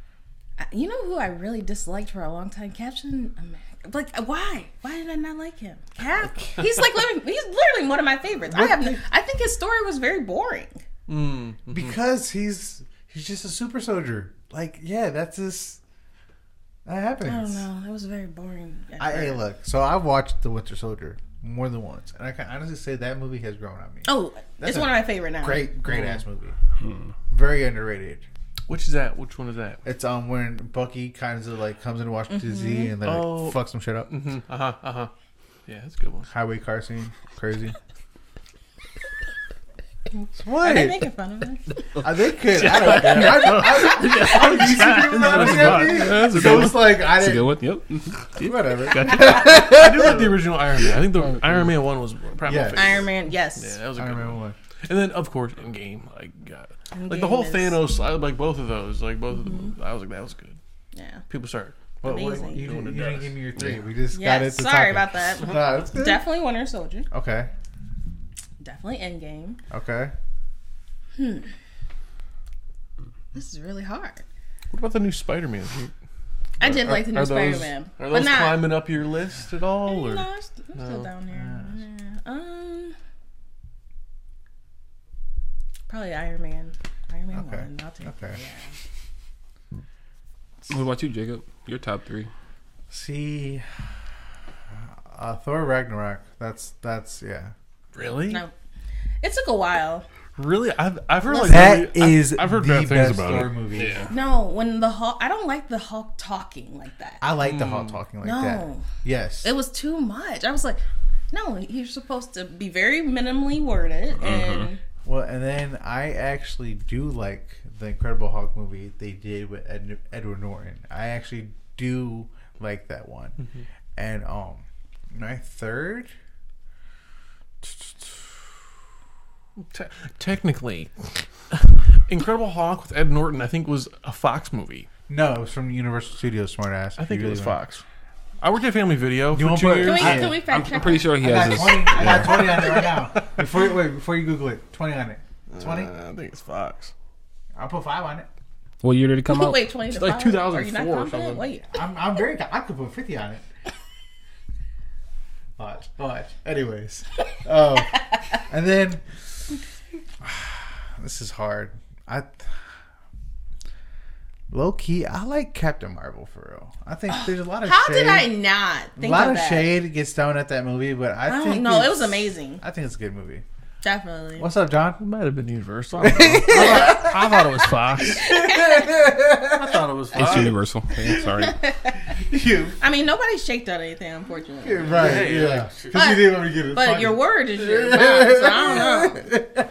Speaker 4: You know who I really disliked for a long time? Captain America. Like, why? Why did I not like him? Cap. He's like, living, he's literally one of my favorites. I have. No, I think his story was very boring.
Speaker 3: Mm-hmm.
Speaker 1: Because he's he's just a super soldier. Like, yeah, that's his. That happens.
Speaker 4: I don't know. It was very boring.
Speaker 1: I hey, look. So I've watched The Winter Soldier more than once, and I can honestly say that movie has grown on me.
Speaker 4: Oh,
Speaker 1: That's
Speaker 4: it's one of my favorite now.
Speaker 1: Great, great
Speaker 3: Mm.
Speaker 1: ass movie. Mm. Very underrated.
Speaker 3: Which is that? Which one is that?
Speaker 1: It's um when Bucky kind of like comes into Washington D C and then like,
Speaker 3: Oh.
Speaker 1: fucks some shit up.
Speaker 3: Mm-hmm. Uh huh. Uh huh. Yeah, that's a good one.
Speaker 1: Highway car scene, crazy.
Speaker 4: Are
Speaker 1: What?
Speaker 4: they making fun of us?
Speaker 1: Uh, they could. I don't care. I, I, I'm used to people laughing at me.
Speaker 2: That's a
Speaker 1: So
Speaker 2: good
Speaker 1: it's like I
Speaker 2: That's a good
Speaker 1: didn't.
Speaker 2: one. Yep.
Speaker 1: Whatever.
Speaker 3: I do like the original Iron Man. I think the Iron Man one was probably
Speaker 1: Yeah.
Speaker 3: my favorite.
Speaker 4: Iron Man, yes.
Speaker 3: Yeah, that was a
Speaker 1: I
Speaker 3: good
Speaker 1: remember
Speaker 3: one.
Speaker 1: one.
Speaker 3: And then of course Endgame, like God. like the
Speaker 4: Endgame
Speaker 3: whole
Speaker 4: is-
Speaker 3: Thanos, I like both of those. Like both of them, I was like that was good.
Speaker 4: Yeah.
Speaker 3: People start.
Speaker 1: What, what,
Speaker 4: Amazing.
Speaker 1: you,
Speaker 3: Doing
Speaker 1: you
Speaker 3: it
Speaker 1: didn't
Speaker 3: does.
Speaker 1: give me your three.
Speaker 3: Yeah.
Speaker 1: We just got
Speaker 4: Yes.
Speaker 1: it. To
Speaker 4: Sorry
Speaker 1: talking.
Speaker 4: about that.
Speaker 1: Nah, it's good.
Speaker 4: Definitely Winter Soldier.
Speaker 1: Okay.
Speaker 4: Definitely Endgame.
Speaker 1: Okay.
Speaker 4: This is really hard.
Speaker 3: What about the new Spider-Man?
Speaker 4: I did like the new
Speaker 3: Are those-
Speaker 4: Spider-Man,
Speaker 3: Are
Speaker 4: but
Speaker 3: those
Speaker 4: not.
Speaker 3: climbing up your list at all? Or?
Speaker 4: No, it's, it's still
Speaker 3: No.
Speaker 4: down there. Yeah. Um, probably Iron Man. Iron Man
Speaker 1: Okay.
Speaker 4: one. I'll take
Speaker 1: Okay.
Speaker 4: it. Yeah.
Speaker 2: What about you, Jacob? Your top three.
Speaker 1: See, uh, Thor Ragnarok. That's that's yeah.
Speaker 3: Really?
Speaker 4: No, it took a while.
Speaker 3: Really? I've I've heard like
Speaker 1: That
Speaker 3: really-
Speaker 1: is
Speaker 3: I've, I've heard
Speaker 1: the
Speaker 3: bad things
Speaker 1: best
Speaker 3: about
Speaker 1: Thor
Speaker 3: it.
Speaker 1: movie.
Speaker 2: Yeah.
Speaker 4: No, when the Hulk, I don't like the Hulk talking like that.
Speaker 1: I like the Hulk talking like
Speaker 4: no,
Speaker 1: that. Yes.
Speaker 4: it was too much. I was like, no, he's supposed to be very minimally worded, and
Speaker 1: Well, and then I actually do like the Incredible Hulk movie they did with Ed, Edward Norton. I actually do like that one.
Speaker 3: Mm-hmm.
Speaker 1: And um, my third.
Speaker 3: Te- technically, Incredible Hulk with Ed Norton, I think, was a Fox movie.
Speaker 1: No, it was from Universal Studios. Smartass.
Speaker 3: I think
Speaker 1: You
Speaker 3: it was
Speaker 1: really want-
Speaker 3: Fox. I worked at Family Video
Speaker 1: You
Speaker 3: for
Speaker 1: want
Speaker 3: two
Speaker 1: put-
Speaker 4: can
Speaker 3: years.
Speaker 4: we
Speaker 1: I-
Speaker 4: can we
Speaker 2: I'm,
Speaker 4: fact
Speaker 2: I'm
Speaker 4: check?
Speaker 2: pretty sure he
Speaker 1: I
Speaker 2: has
Speaker 1: got
Speaker 2: his.
Speaker 1: twenty. I got twenty on it right now. Before you wait, before you Google it, twenty on it. Twenty.
Speaker 3: Uh, I think it's Fox.
Speaker 1: I'll put five on it.
Speaker 2: What year did it come out?
Speaker 4: Wait, twenty
Speaker 3: It's
Speaker 4: to
Speaker 3: like
Speaker 4: five?
Speaker 3: two thousand
Speaker 4: Are you not
Speaker 3: four or
Speaker 4: confident?
Speaker 3: something.
Speaker 4: Wait,
Speaker 1: I'm I'm very. I could put fifty on it. Watch, watch. Anyways, oh, and then this is hard. I low key, I like Captain Marvel for real. I think there's a lot of
Speaker 4: how
Speaker 1: shade.
Speaker 4: did I not
Speaker 1: a
Speaker 4: think
Speaker 1: lot
Speaker 4: of
Speaker 1: of
Speaker 4: that?
Speaker 1: shade gets thrown at that movie, but I,
Speaker 4: I don't
Speaker 1: think
Speaker 4: know. It
Speaker 1: it's-
Speaker 4: was amazing.
Speaker 1: I think it's a good movie.
Speaker 4: Definitely.
Speaker 1: What's up, John?
Speaker 3: It might have been Universal. I, don't know. I, thought, I thought it was Fox. I thought it was Fox.
Speaker 2: It's Universal. Yeah, sorry.
Speaker 1: You
Speaker 4: I mean, nobody shaked on anything, unfortunately.
Speaker 1: right?
Speaker 3: Hey,
Speaker 1: Yeah,
Speaker 3: like-
Speaker 1: because you didn't want me to get it.
Speaker 4: But
Speaker 1: funny.
Speaker 4: your word is your bond, so I don't know.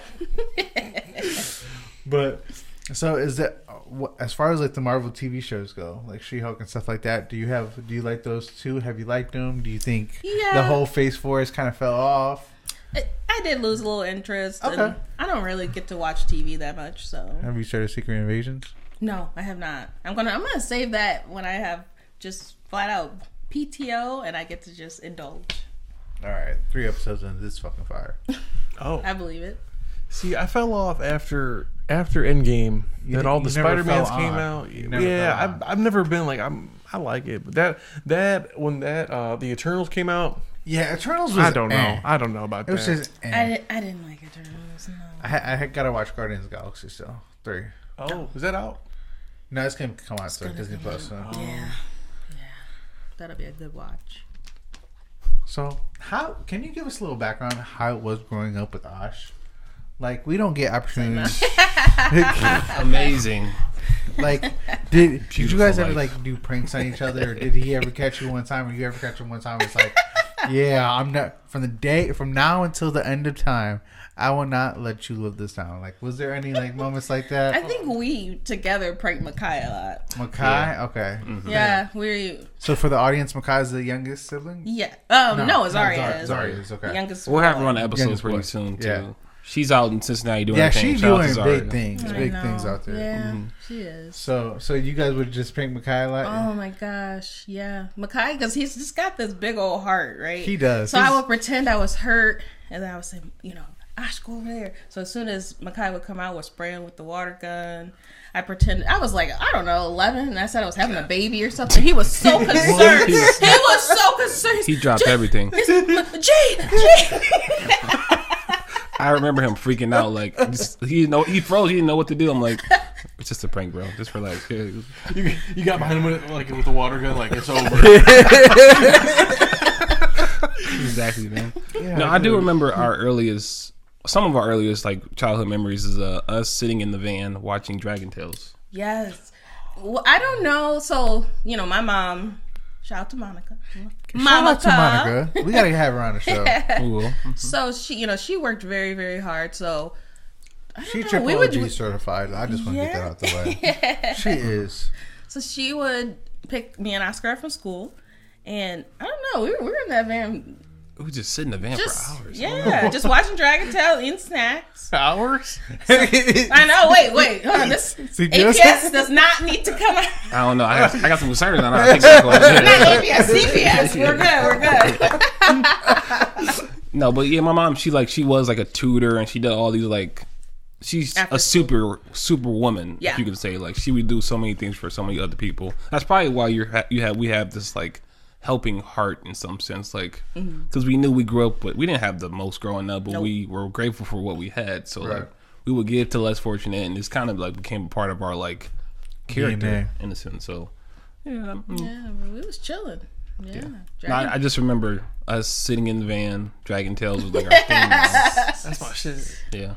Speaker 1: But so is that wh- as far as like the Marvel T V shows go, like She-Hulk and stuff like that? Do you have do you like those too? Have you liked them? Do you think
Speaker 4: Yeah.
Speaker 1: the whole Phase Four has kind of fell off?
Speaker 4: I, I did lose a little interest.
Speaker 1: Okay.
Speaker 4: And I don't really get to watch T V that much, so
Speaker 1: Have you started Secret Invasions?
Speaker 4: no, I have not. I'm gonna I'm gonna save that when I have just flat out P T O and I get to just indulge.
Speaker 1: All right, three episodes into this fucking fire.
Speaker 3: Oh,
Speaker 4: I believe it.
Speaker 3: see, I fell off after after Endgame.
Speaker 1: You-
Speaker 3: Then all the
Speaker 1: you never
Speaker 3: Spider Mans
Speaker 1: fell
Speaker 3: came
Speaker 1: on.
Speaker 3: out.
Speaker 1: You never
Speaker 3: Yeah,
Speaker 1: fell
Speaker 3: I've,
Speaker 1: on.
Speaker 3: I've never been like I'm. I like it, but that that when that uh the Eternals came out,
Speaker 1: Yeah, Eternals was.
Speaker 3: I don't know.
Speaker 1: eh.
Speaker 3: I don't know about
Speaker 1: It was
Speaker 3: that.
Speaker 1: just. Eh.
Speaker 4: I, di- I didn't like Eternals. No.
Speaker 1: I, ha- I had gotta watch Guardians of the Galaxy still three.
Speaker 3: Oh, is that out?
Speaker 1: No, it's gonna come out soon.
Speaker 4: gonna
Speaker 1: Disney
Speaker 4: come
Speaker 1: Plus. So.
Speaker 4: Yeah, yeah, that'll be a good watch.
Speaker 1: So, how can you give us a little background on how it was growing up with Osh? Like, we don't get opportunities.
Speaker 2: Amazing.
Speaker 1: Like, did did you guys ever
Speaker 2: life.
Speaker 1: like do pranks on each other? Or did he ever catch you one time, or you ever catch him one time? It's like, yeah, I'm not from the day from now until the end of time. I will not let you live this down. Like, was there any like moments like
Speaker 4: I
Speaker 1: that?
Speaker 4: think we together pranked Makai a lot.
Speaker 1: Makai, okay.
Speaker 4: Yeah, we.
Speaker 1: So for the audience, Makai is the youngest sibling.
Speaker 4: Yeah. Um.
Speaker 1: No,
Speaker 4: No, it's
Speaker 1: no,
Speaker 4: Zarya.
Speaker 1: Zarya-
Speaker 4: is
Speaker 1: Zarya is, okay.
Speaker 4: Youngest.
Speaker 2: We'll have her on
Speaker 4: boy.
Speaker 2: the episodes
Speaker 1: Youngest
Speaker 2: pretty
Speaker 1: boy.
Speaker 2: soon too.
Speaker 1: Yeah.
Speaker 2: She's out in Cincinnati doing
Speaker 1: Yeah,
Speaker 2: her thing.
Speaker 1: she's
Speaker 2: Shout out
Speaker 1: doing
Speaker 2: to
Speaker 1: big
Speaker 2: Zarya.
Speaker 1: things,
Speaker 4: I
Speaker 1: big
Speaker 4: know.
Speaker 1: things out there.
Speaker 4: Yeah, she is.
Speaker 1: So, so you guys would just prank Makai a lot?
Speaker 4: Oh my gosh, yeah, Makai, because he's just got this big old heart, right?
Speaker 1: He does.
Speaker 4: So I
Speaker 1: He's-
Speaker 4: would pretend I was hurt, and then I would say, you know, Ash, go over there. So as soon as Makai would come out, we're spraying with the water gun. I pretended I was like, I don't know, eleven, and I said I was having a baby or something. He was so concerned. He was so concerned.
Speaker 2: He dropped
Speaker 4: Jay,
Speaker 2: everything.
Speaker 4: Jay, Jay.
Speaker 2: I remember him freaking out. Like just, he didn't know he froze. He didn't know what to do. I'm like, it's just a prank, bro. Just relax. Yeah.
Speaker 3: You, you got behind him with, like with the water gun, like it's over.
Speaker 2: Exactly, man.
Speaker 1: Yeah,
Speaker 2: no, I do
Speaker 1: dude.
Speaker 2: remember our earliest, some of our earliest like childhood memories is uh, us sitting in the van watching Dragon Tales.
Speaker 4: Yes. Well, I don't know. So, you know, my mom, shout out to Monica.
Speaker 1: Shout out to Monica. We gotta have her on the show.
Speaker 2: We will.
Speaker 4: So she, you know, she worked very, very hard. So I don't
Speaker 1: She
Speaker 4: know,
Speaker 1: triple
Speaker 4: we
Speaker 1: O
Speaker 4: would-
Speaker 1: G certified. I just want to get that out the way. She is.
Speaker 4: So she would pick me and Oscar up from school, and I don't know, we were, we were in that van,
Speaker 2: We would just sit in the van
Speaker 4: just
Speaker 2: for hours.
Speaker 4: yeah, just watching Dragon Tale, eating snacks.
Speaker 3: Hours?
Speaker 4: I know. Wait, wait, hold on. This
Speaker 1: See,
Speaker 4: A P S does not need to come out.
Speaker 2: I don't know. I got, I got some concerns on that. I think that's what I
Speaker 4: Not
Speaker 2: did.
Speaker 4: A P S, C P S. We're good. We're good.
Speaker 2: No, but yeah, my mom, she like she was like a tutor, and she did all these like, she's
Speaker 4: After
Speaker 2: a super super woman,
Speaker 4: Yeah.
Speaker 2: if you could say. Like she would do so many things for so many other people. That's probably why you're ha- you have we have this like helping heart in some sense, like because we knew we grew up, but we didn't have the most growing up, but
Speaker 4: Nope.
Speaker 2: we were grateful for what we had. So
Speaker 1: Right.
Speaker 2: like we would give to less fortunate, and it's kind of like became a part of our like character
Speaker 1: D N
Speaker 2: in a sense. So yeah, mm.
Speaker 4: Yeah, we was chilling. Yeah.
Speaker 2: No,
Speaker 4: Dragon-
Speaker 2: I, I just remember us sitting in the van. Dragon Tales was like our thing. man.
Speaker 3: That's my shit.
Speaker 2: Yeah.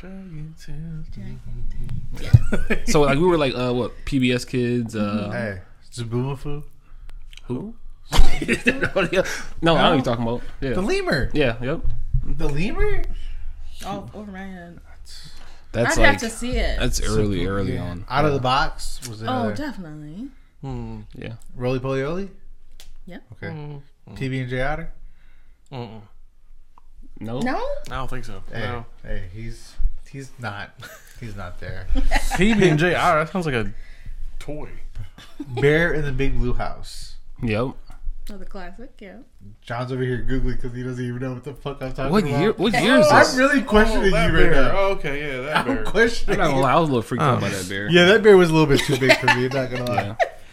Speaker 2: So like we were like uh what P B S kids. Uh,
Speaker 1: Hey, Zabumafu.
Speaker 2: who? no, I know what you're talking about. Yeah.
Speaker 1: The lemur.
Speaker 2: Yeah. Yep.
Speaker 1: The lemur?
Speaker 4: all over my head.
Speaker 2: That's
Speaker 4: I'd
Speaker 2: like
Speaker 4: have to see it.
Speaker 2: that's early, early on.
Speaker 1: Out of the box? Was it
Speaker 4: Oh,
Speaker 1: uh,
Speaker 4: definitely.
Speaker 3: Hmm.
Speaker 2: Yeah.
Speaker 1: Roly Poly Oly?
Speaker 4: Yep.
Speaker 1: Okay.
Speaker 3: Mm.
Speaker 1: T B and J Otter?
Speaker 3: Mm-mm.
Speaker 2: No.
Speaker 4: No?
Speaker 3: I don't think so.
Speaker 1: Hey,
Speaker 3: No.
Speaker 1: hey, he's he's not he's not there.
Speaker 3: P B and J. Ah, that sounds like a toy.
Speaker 1: Bear in the Big Blue House.
Speaker 2: Yep.
Speaker 4: Oh, the classic, yeah.
Speaker 1: John's over here googling because he doesn't even know what the fuck I'm talking
Speaker 2: What
Speaker 1: about.
Speaker 2: year? What year is
Speaker 1: I'm
Speaker 2: this?
Speaker 1: really questioning
Speaker 3: that
Speaker 1: you right
Speaker 3: bear.
Speaker 1: now.
Speaker 3: Oh, okay, yeah, that
Speaker 1: I'm
Speaker 3: bear.
Speaker 2: I'm
Speaker 1: questioning.
Speaker 2: not gonna
Speaker 1: you.
Speaker 2: lie. I was a little freaked out
Speaker 3: Oh.
Speaker 2: by that bear.
Speaker 1: Yeah, that bear was a little bit too big for me. Not gonna lie.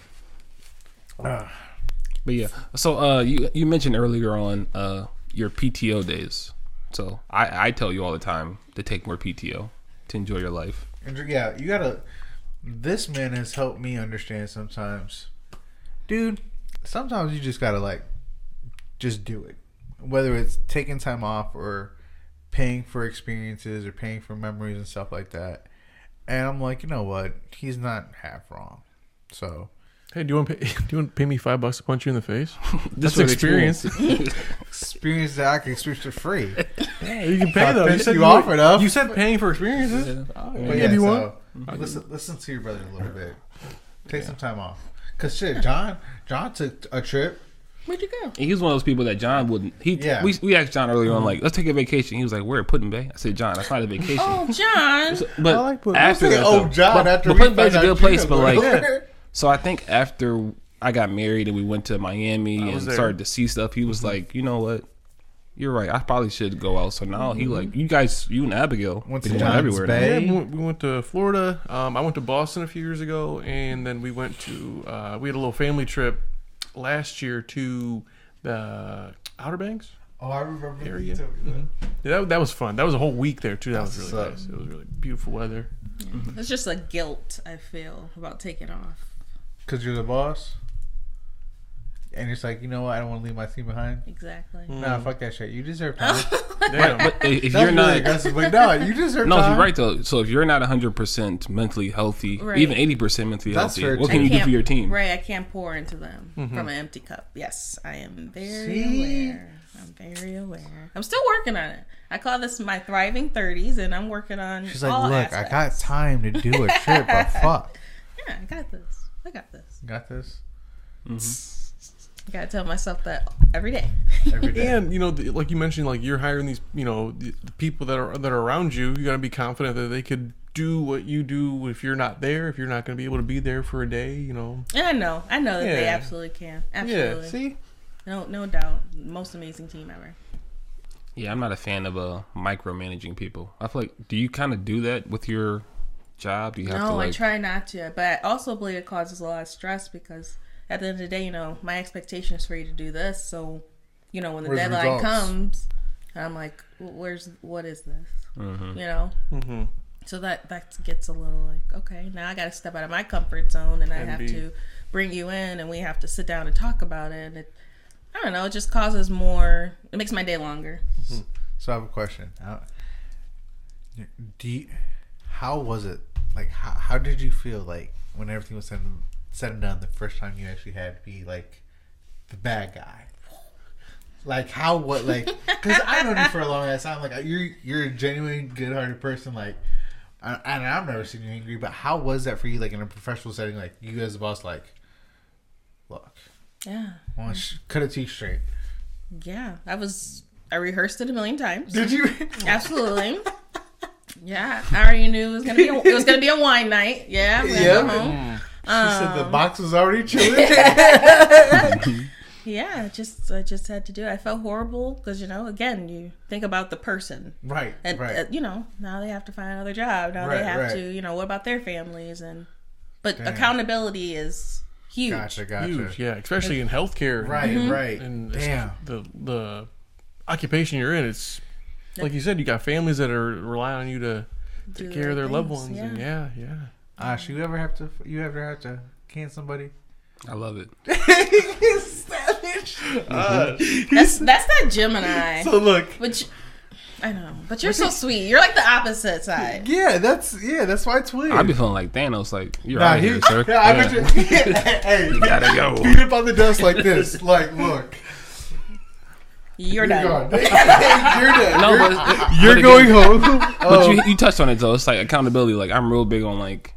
Speaker 2: Yeah. But yeah. So uh, you you mentioned earlier on uh your P T O days. So I I tell you all the time to take more P T O to enjoy your life.
Speaker 1: And yeah, you gotta. This man has helped me understand sometimes, dude. Sometimes you just gotta like, just do it. Whether it's taking time off or paying for experiences or paying for memories and stuff like that. And I'm like, you know what? He's not half wrong. So
Speaker 3: Hey, do you want to pay, do you want to pay me five bucks to punch you in the face?
Speaker 2: This
Speaker 3: That's
Speaker 2: was
Speaker 3: experience.
Speaker 1: experience that I can experience for free.
Speaker 3: Yeah, you can
Speaker 1: I
Speaker 3: pay though. You
Speaker 1: pissed
Speaker 3: said
Speaker 1: you
Speaker 3: you,
Speaker 1: off enough.
Speaker 3: You said paying for experiences.
Speaker 2: Yeah.
Speaker 3: Oh,
Speaker 1: But
Speaker 3: yeah,
Speaker 1: yeah,
Speaker 3: if you
Speaker 1: so
Speaker 3: want.
Speaker 1: listen, listen to your brother a little bit. Take some time off. Cause shit, John, John took a trip.
Speaker 4: Where'd you go?
Speaker 2: He was one of those people that John wouldn't. He
Speaker 1: Yeah.
Speaker 2: we we asked John earlier on like let's take a vacation. He was like, "Where Pudding Bay?" I said, "John, that's not a vacation."
Speaker 4: Oh, John.
Speaker 2: But
Speaker 1: I like Puddin'.
Speaker 2: after
Speaker 1: I was
Speaker 2: that,
Speaker 1: thinking,
Speaker 2: though,
Speaker 1: oh, John,
Speaker 2: but,
Speaker 1: after
Speaker 2: but
Speaker 1: we
Speaker 2: Pudding Bay's a
Speaker 1: found out
Speaker 2: good place.
Speaker 1: you
Speaker 2: But
Speaker 1: were
Speaker 2: like,
Speaker 1: there.
Speaker 2: so I think after I got married and we went to Miami and
Speaker 3: was there.
Speaker 2: started to see stuff, he was like, "You know what? You're right. I probably should go out." So now he like you guys, you and Abigail
Speaker 1: Went to
Speaker 2: been
Speaker 1: John's
Speaker 2: everywhere. now.
Speaker 1: Bay.
Speaker 3: Yeah, we went, we went to Florida. Um, I went to Boston a few years ago, and then we went to uh, we had a little family trip last year to the Outer Banks
Speaker 1: Oh, I remember.
Speaker 3: area. Mhm. Yeah, that, that was fun. That was a whole week there too. That was
Speaker 1: That's
Speaker 3: really
Speaker 1: what's
Speaker 3: nice. It was really beautiful weather.
Speaker 4: It's just a guilt I feel about taking off.
Speaker 1: Cause you're the boss. And it's like, you know what? I don't want to leave my team behind.
Speaker 4: Exactly.
Speaker 1: Nah, fuck that shit. You deserve time.
Speaker 3: Damn.
Speaker 2: But if
Speaker 1: That's
Speaker 2: you're
Speaker 1: really
Speaker 2: not,
Speaker 1: aggressive, but no, you deserve
Speaker 2: no,
Speaker 1: time.
Speaker 2: you're right though. So if you're not one hundred percent mentally healthy,
Speaker 4: Right.
Speaker 2: even eighty percent mentally
Speaker 1: That's
Speaker 2: healthy,
Speaker 1: fair,
Speaker 2: what
Speaker 1: too.
Speaker 2: can
Speaker 4: I
Speaker 2: you do
Speaker 4: can't-
Speaker 2: for your team?
Speaker 4: Right, I can't pour into them from an empty cup. Yes, I am very
Speaker 1: See?
Speaker 4: aware. I'm very aware. I'm still working on it. I call this my thriving thirties, and I'm working on.
Speaker 1: She's like,
Speaker 4: all
Speaker 1: look, I
Speaker 4: aspects.
Speaker 1: got time to do a trip, but fuck.
Speaker 4: Yeah, I got this. I got this.
Speaker 1: Got this?
Speaker 4: I gotta tell myself that every day.
Speaker 1: Every day.
Speaker 3: And you know, the, like you mentioned, like you're hiring these, you know, the, the people that are that are around you. You got to be confident that they could do what you do if you're not there. If you're not going to be able to be there for a day, you know.
Speaker 4: And I know, I know that they
Speaker 3: Yeah.
Speaker 4: absolutely can. Absolutely.
Speaker 3: Yeah. See.
Speaker 4: No, no doubt. Most amazing team ever.
Speaker 2: Yeah, I'm not a fan of uh, micromanaging people. I feel like, do you kind of do that with your job? Do you have
Speaker 4: no,
Speaker 2: to like?
Speaker 4: I try not to, but I also believe it causes a lot of stress because at the end of the day, you know, my expectation is for you to do this. So, you know, when the
Speaker 1: Where's the
Speaker 4: deadline
Speaker 1: results?
Speaker 4: comes, I'm like, where's what is this?
Speaker 2: Mm-hmm.
Speaker 4: You know.
Speaker 3: Mm-hmm.
Speaker 4: So that that gets a little like, okay, now I got to step out of my comfort zone and I have
Speaker 3: Indeed.
Speaker 4: to bring you in and we have to sit down and talk about it. And it, I don't know, it just causes more. It makes my day longer.
Speaker 1: So I have a question. How, do you, how was it? Like, how, how did you feel like when everything was said and, said and done the first time you actually had to be like the bad guy? Like how what like because I know you for a long ass time. Like you're you're a genuine good-hearted person. Like, and I've never seen you angry. But how was that for you? Like in a professional setting, like you as a boss, like, look,
Speaker 4: Yeah.
Speaker 1: I want to sh- cut it to you straight.
Speaker 4: Yeah. I was, I rehearsed it a million times.
Speaker 1: Did you?
Speaker 4: Absolutely. Yeah. I already knew it was going to be, a, it was going to be a wine night. Yeah. I'm gonna
Speaker 1: Yeah.
Speaker 4: go home.
Speaker 1: She said the box was already chilling.
Speaker 4: Yeah, just I just had to do it. I felt horrible because, you know, again, you think about the person.
Speaker 1: Right,
Speaker 4: And,
Speaker 1: right.
Speaker 4: uh, you know, now they have to find another job. Now
Speaker 1: Right,
Speaker 4: they have
Speaker 1: right.
Speaker 4: to, you know, what about their families? And But
Speaker 1: Damn.
Speaker 4: accountability is huge.
Speaker 1: Gotcha, gotcha.
Speaker 3: Huge, yeah, especially in healthcare.
Speaker 1: Right,
Speaker 4: Mm-hmm.
Speaker 1: right.
Speaker 3: And
Speaker 1: Damn.
Speaker 3: the the occupation you're in, it's like you said, you got families that are relying on you to
Speaker 4: Do
Speaker 3: take care of their loved
Speaker 4: things,
Speaker 3: ones.
Speaker 4: yeah.
Speaker 3: And yeah, yeah.
Speaker 1: Ash, you ever have to? You ever have to can somebody?
Speaker 2: I love it.
Speaker 1: Savage. Uh,
Speaker 4: That's that's that Gemini.
Speaker 1: so look,
Speaker 4: Which I know, but you're so sweet. You're like the opposite side.
Speaker 1: yeah, that's yeah, that's why it's weird.
Speaker 2: I be feeling like Thanos. Like you're
Speaker 1: Nah,
Speaker 2: out
Speaker 1: he,
Speaker 2: here, sir.
Speaker 1: yeah, I
Speaker 2: Yeah.
Speaker 1: bet you, hey,
Speaker 2: You gotta go.
Speaker 1: Beat up on the desk like this. Like, look,
Speaker 4: You're
Speaker 1: you're
Speaker 4: done.
Speaker 1: gone. you're done.
Speaker 2: No,
Speaker 1: you're,
Speaker 2: but
Speaker 1: you're
Speaker 2: but
Speaker 1: going
Speaker 2: again-
Speaker 1: home.
Speaker 2: But
Speaker 1: Oh.
Speaker 2: you, you touched on it though. It's like accountability. Like I'm real big on like,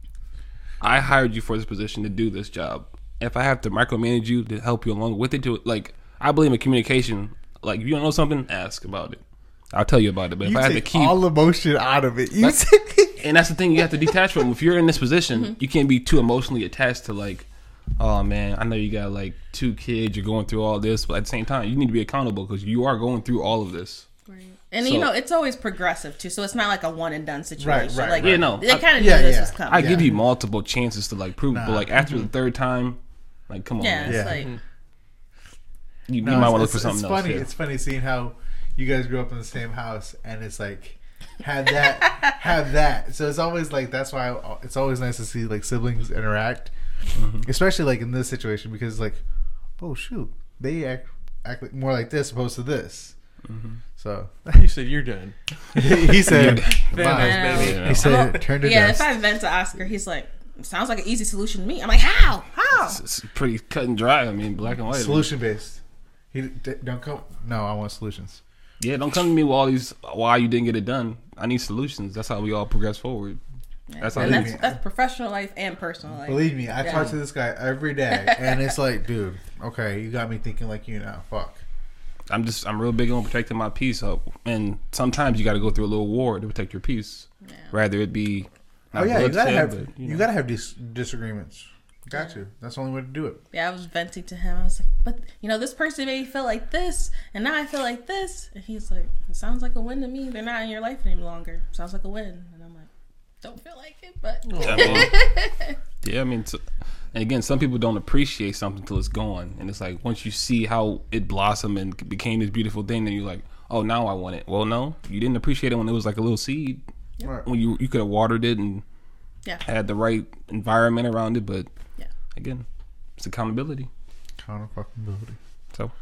Speaker 2: I hired you for this position to do this job. If I have to micromanage you to help you along with it, to like I believe in communication. Like if you don't know something, ask about it. I'll tell you about it. But
Speaker 1: You
Speaker 2: if I have to
Speaker 1: take
Speaker 2: keep,
Speaker 1: all emotion out of it. You
Speaker 2: That's-
Speaker 1: take,
Speaker 2: and that's the thing you have to detach from. If you're in this position,
Speaker 4: Mm-hmm.
Speaker 2: you can't be too emotionally attached to like, oh man, I know you got like two kids, you're going through all this, but at the same time, you need to be accountable because you are going through all of this.
Speaker 4: Right. And
Speaker 2: So-
Speaker 4: you know, it's always progressive too, so it's not like a one and done situation.
Speaker 1: right,
Speaker 4: like
Speaker 1: right.
Speaker 2: Yeah, no,
Speaker 4: they
Speaker 2: I-
Speaker 4: kind of
Speaker 1: yeah,
Speaker 4: knew this
Speaker 1: yeah.
Speaker 4: was coming.
Speaker 2: I give
Speaker 1: Yeah.
Speaker 2: you multiple chances to like prove, it, but
Speaker 1: Nah.
Speaker 2: like after the third time, like come on,
Speaker 4: yeah,
Speaker 2: man.
Speaker 4: it's
Speaker 1: Yeah.
Speaker 4: like
Speaker 2: you, you
Speaker 1: No,
Speaker 2: might
Speaker 1: it's-
Speaker 2: want to look for
Speaker 1: it's-
Speaker 2: something
Speaker 1: it's
Speaker 2: else.
Speaker 1: Funny.
Speaker 2: yeah.
Speaker 1: It's funny seeing how you guys grew up in the same house, and it's like have that, have that. So it's always like that's why I, it's always nice to see like siblings interact,
Speaker 2: Mm-hmm.
Speaker 1: especially like in this situation because like, oh shoot, they act act like- more like this opposed to this.
Speaker 2: Mm-hmm.
Speaker 1: So
Speaker 3: You said you're done.
Speaker 1: he said,
Speaker 3: Thanos,
Speaker 1: "Bye."
Speaker 3: baby.
Speaker 2: Yeah.
Speaker 1: He said,
Speaker 4: Well,
Speaker 1: "Turn to
Speaker 4: yeah,
Speaker 1: dust."
Speaker 4: if I vent to Oscar, he's like, sounds like an easy solution to me. I'm like, how? How?
Speaker 2: It's, it's pretty cut and dry. I mean, black and white.
Speaker 1: Solution based. He d- don't come. No, I want solutions.
Speaker 2: Yeah, don't come to me with all these why you didn't get it done. I need solutions. That's how we all progress forward. That's how
Speaker 4: and
Speaker 2: it
Speaker 4: that's,
Speaker 2: is.
Speaker 4: that's professional life and personal life.
Speaker 1: Believe me, I
Speaker 4: Yeah.
Speaker 1: talk to this guy every day, and it's like, dude, okay, you got me thinking like you now. Fuck.
Speaker 2: I'm just I'm real big on protecting my peace, uh, and sometimes you got to go through a little war to protect your peace.
Speaker 4: Yeah.
Speaker 2: Rather it be
Speaker 1: Oh
Speaker 2: not
Speaker 1: yeah, you gotta
Speaker 2: bloodshed,
Speaker 1: have
Speaker 2: but,
Speaker 1: you,
Speaker 2: know.
Speaker 1: gotta have dis- disagreements. Got to. That's the only way to do it.
Speaker 4: Yeah, I was venting to him. I was like, but you know, this person made me feel like this, and now I feel like this. And he's like, it sounds like a win to me. They're not in your life any longer. Sounds like a win. And I'm like, don't feel like it, but
Speaker 2: Yeah, well, yeah, I mean, so, and again, some people don't appreciate something till it's gone, and it's like once you see how it blossomed and became this beautiful thing, then you're like, oh, now I want it. Well, no, you didn't appreciate it when it was like a little seed.
Speaker 1: Right.
Speaker 2: When you you could have watered it and
Speaker 4: yeah,
Speaker 2: had the right environment around it, but
Speaker 4: yeah.
Speaker 2: again, it's accountability.
Speaker 1: Accountability.
Speaker 2: So,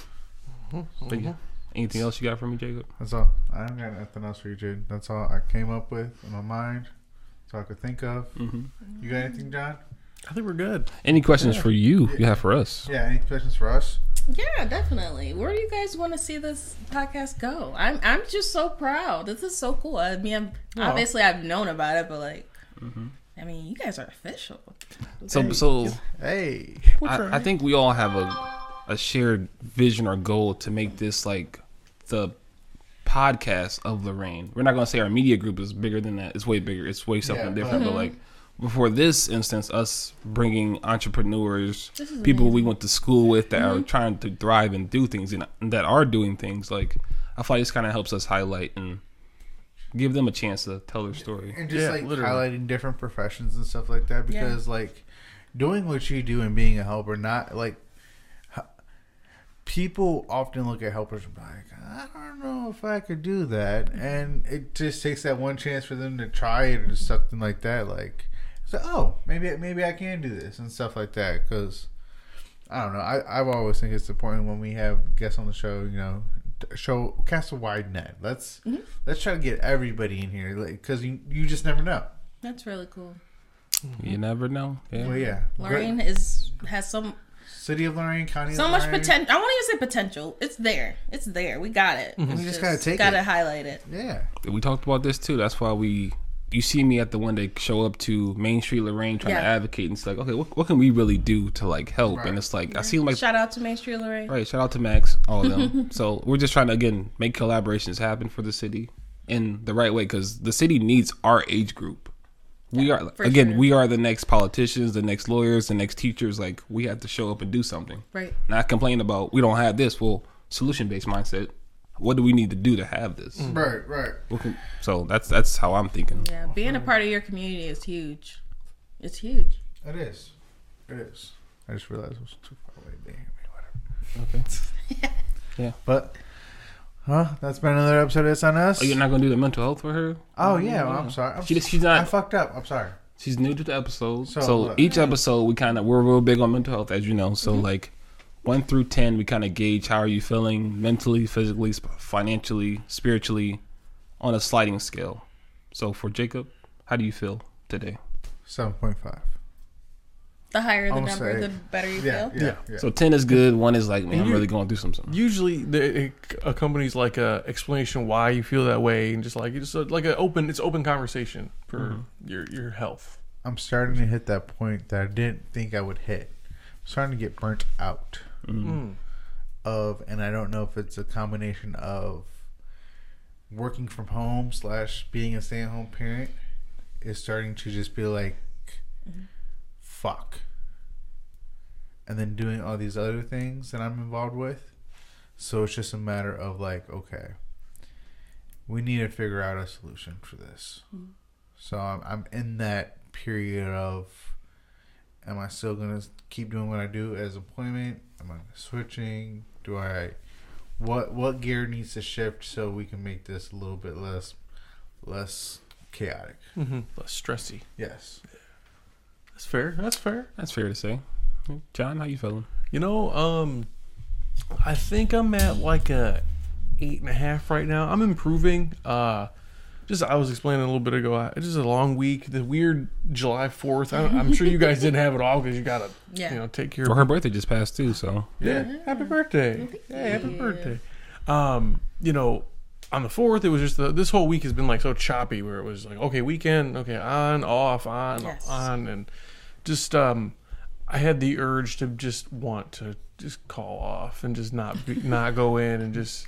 Speaker 2: but yeah, anything else you got for me, Jacob?
Speaker 1: That's all. I don't got nothing else for you, Jade. That's all I came up with in my mind. That's all I could think of.
Speaker 2: Mm-hmm.
Speaker 1: You got anything, John?
Speaker 3: I think we're good.
Speaker 2: Any questions for you? You have for us?
Speaker 1: Yeah. Any questions for us?
Speaker 4: Yeah, definitely. Where do you guys want to see this podcast go? I'm I'm just so proud. This is so cool. I mean, I'm,
Speaker 1: Aw.
Speaker 4: obviously I've known about it, but like,
Speaker 2: Mm-hmm.
Speaker 4: I mean, you guys are official.
Speaker 2: So, so
Speaker 1: Hey.
Speaker 2: I, I think we all have a a shared vision or goal to make this like the podcast of Lorraine. We're not gonna say our media group is bigger than that. It's way bigger. It's way something
Speaker 1: Yeah,
Speaker 2: different.
Speaker 1: but-
Speaker 2: But like before this instance, us bringing entrepreneurs,
Speaker 4: This is
Speaker 2: people we
Speaker 4: amazing.
Speaker 2: went to school with that are trying to thrive and do things and that are doing things. Like, I feel like this kind of helps us highlight and give them a chance to tell their story.
Speaker 1: And just
Speaker 3: Yeah,
Speaker 1: like
Speaker 3: literally.
Speaker 1: highlighting different professions and stuff like that, because like doing what you do and being a helper, not like h- people often look at helpers and be like, I don't know if I could do that, and it just takes that one chance for them to try it or something like that. Like, so oh, maybe maybe I can do this and stuff like that. Because I don't know, I I've always think it's important when we have guests on the show, you know. Show cast a wide net. Let's
Speaker 4: Mm-hmm.
Speaker 1: let's try to get everybody in here, like, because you you just never know.
Speaker 4: That's really cool.
Speaker 2: You never know. Yeah.
Speaker 1: Well, yeah,
Speaker 4: Lorraine is has some
Speaker 1: City of Lorraine, County
Speaker 4: so
Speaker 1: of
Speaker 4: much
Speaker 1: Lorraine.
Speaker 4: potential. I won't even say potential. It's there. It's there. We got it. It's
Speaker 1: We just gotta take
Speaker 4: gotta
Speaker 1: it.
Speaker 4: highlight it.
Speaker 1: Yeah,
Speaker 2: We talked about this too. That's why we. You see me at the one day show up to Main Street Lorraine trying to
Speaker 4: Yeah.
Speaker 2: advocate, and it's like, okay, what, what can we really do to like help?
Speaker 1: Right.
Speaker 2: And it's like I see like
Speaker 4: Shout out to Main Street Lorraine.
Speaker 2: right, shout out to Max, all of them. So we're just trying to again make collaborations happen for the city in the right way because the city needs our age group. We are
Speaker 4: for
Speaker 2: again,
Speaker 4: sure.
Speaker 2: we are the next politicians, the next lawyers, the next teachers. Like we have to show up and do something.
Speaker 4: Right.
Speaker 2: Not complain about we don't have this. Well, solution based mindset. What do we need to do to have this?
Speaker 1: right, right.
Speaker 2: What can- So that's that's how I'm thinking.
Speaker 4: Yeah, being a part of your community is huge. It's huge.
Speaker 1: It is, it is. I just realized it was too far away. Damn, whatever.
Speaker 2: Okay. Yeah.
Speaker 1: But, huh? That's been another episode of It's On Us.
Speaker 2: Oh, you're not gonna do the mental health for her?
Speaker 1: Oh yeah, well, I'm sorry. I'm
Speaker 2: She- she's not-
Speaker 1: I fucked up. I'm sorry.
Speaker 2: She's new to the episode,
Speaker 1: So,
Speaker 2: so,
Speaker 1: look.
Speaker 2: each episode we kind of we're real big on mental health, as you know. So like one through ten, we kind of gauge how are you feeling mentally, physically, sp- financially, spiritually, on a sliding scale. So for Jacob, how do you feel today?
Speaker 1: Seven point five.
Speaker 4: The higher the
Speaker 1: I'm
Speaker 4: number,
Speaker 1: saying-
Speaker 4: the better you
Speaker 1: Yeah,
Speaker 4: feel.
Speaker 1: yeah, yeah.
Speaker 2: So ten is good. One is like, man,
Speaker 3: And
Speaker 2: I'm
Speaker 3: you-
Speaker 2: really going through something.
Speaker 3: Usually, the, it accompanies like a explanation why you feel that way, and just like it's just like an open, it's open conversation for your your health.
Speaker 1: I'm starting to hit that point that I didn't think I would hit. I'm starting to get burnt out
Speaker 3: Mm.
Speaker 1: of, and I don't know if it's a combination of working from home slash being a stay-at-home parent is starting to just be like, fuck. And then doing all these other things that I'm involved with. So it's just a matter of like, okay, we need to figure out a solution for this. So I'm, I'm in that period of, am I still going to keep doing what I do as employment? Am I switching? Do I, what, what gear needs to shift so we can make this a little bit less, less chaotic?
Speaker 3: Mm-hmm. Less stressy.
Speaker 1: Yes.
Speaker 3: That's fair. That's fair.
Speaker 2: That's fair to say. John, how you feeling?
Speaker 3: You know, um, I think I'm at like a eight and a half right now. I'm improving. Uh, just I was explaining a little bit ago. I- It's just a long week. The weird July fourth. I, I'm sure you guys didn't have it all because you gotta,
Speaker 4: Yeah.
Speaker 3: you know, take care
Speaker 2: Well,
Speaker 3: of
Speaker 2: her birthday just passed too, so
Speaker 3: Yeah, happy birthday.
Speaker 4: Thank
Speaker 3: Yeah, happy
Speaker 4: you.
Speaker 3: birthday. Um, you know, on the fourth, it was just the, this whole week has been like so choppy where it was like, okay, weekend, okay, on, off, on,
Speaker 4: Yes.
Speaker 3: on, and just um, I had the urge to just want to just call off and just not be, not go in and just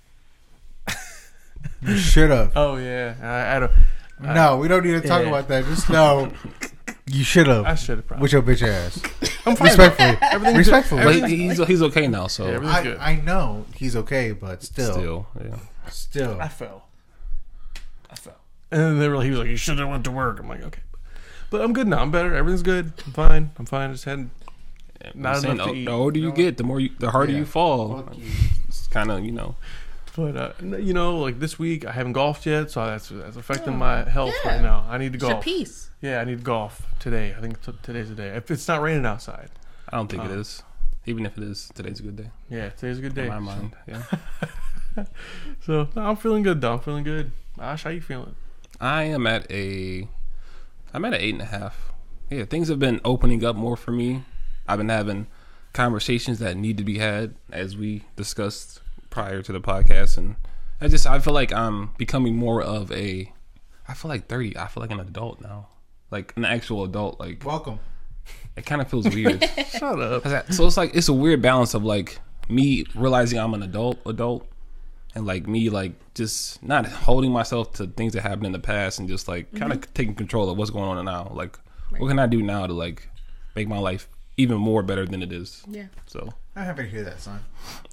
Speaker 1: You should have.
Speaker 3: oh yeah, I, I don't. I,
Speaker 1: No, we don't need to talk
Speaker 3: yeah.
Speaker 1: about that. Just know you should
Speaker 3: I
Speaker 1: have.
Speaker 3: should have probably.
Speaker 1: With your bitch ass.
Speaker 3: I'm fine.
Speaker 1: Respectfully.
Speaker 3: Everything's
Speaker 1: Respectfully.
Speaker 2: but he- he's he's okay now. So
Speaker 3: Yeah, everything's
Speaker 1: I,
Speaker 3: good.
Speaker 1: I know he's okay, but still. Still.
Speaker 2: still, yeah.
Speaker 3: I fell. I fell. And then they were like, he was like, you should have went to work. I'm like, okay. But I'm good now. I'm better. Everything's good. I'm fine. I'm fine. I just had not
Speaker 2: I'm saying,
Speaker 3: enough to
Speaker 2: the,
Speaker 3: eat.
Speaker 2: the older you
Speaker 1: You know
Speaker 2: get, the more you, the harder
Speaker 1: Yeah.
Speaker 2: you fall.
Speaker 1: Fuck you.
Speaker 2: It's kind of you know.
Speaker 3: But uh, n- you know, like this week, I haven't golfed yet, so that's that's affecting
Speaker 4: Oh,
Speaker 3: my health
Speaker 4: yeah.
Speaker 3: right now. I need to
Speaker 4: It's your
Speaker 3: golf.
Speaker 4: piece.
Speaker 3: Yeah, I need to golf today. I think t- today's the day. If it's not raining outside,
Speaker 2: I don't think it
Speaker 3: Oh.
Speaker 2: is. Even if it is, today's a good day.
Speaker 3: yeah, today's a good
Speaker 2: In
Speaker 3: day.
Speaker 2: my mind, yeah.
Speaker 3: So no, I'm feeling good though. I'm feeling good. Ash, how you feeling?
Speaker 2: I am at a, I'm at an eight and a half. Yeah, things have been opening up more for me. I've been having conversations that need to be had, as we discussed prior to the podcast, and I just I feel like I'm becoming more of a. I feel like thirty. I feel like an adult now, like an actual adult. Like
Speaker 1: Welcome.
Speaker 2: it kind of feels weird.
Speaker 3: Shut up.
Speaker 2: So it's like it's a weird balance of like me realizing I'm an adult, adult, and like me like just not holding myself to things that happened in the past and just like kind of taking control of what's going on now. Like what can I do now to like make my life even more better than it is?
Speaker 4: Yeah.
Speaker 2: So
Speaker 1: I'm happy to hear that, son.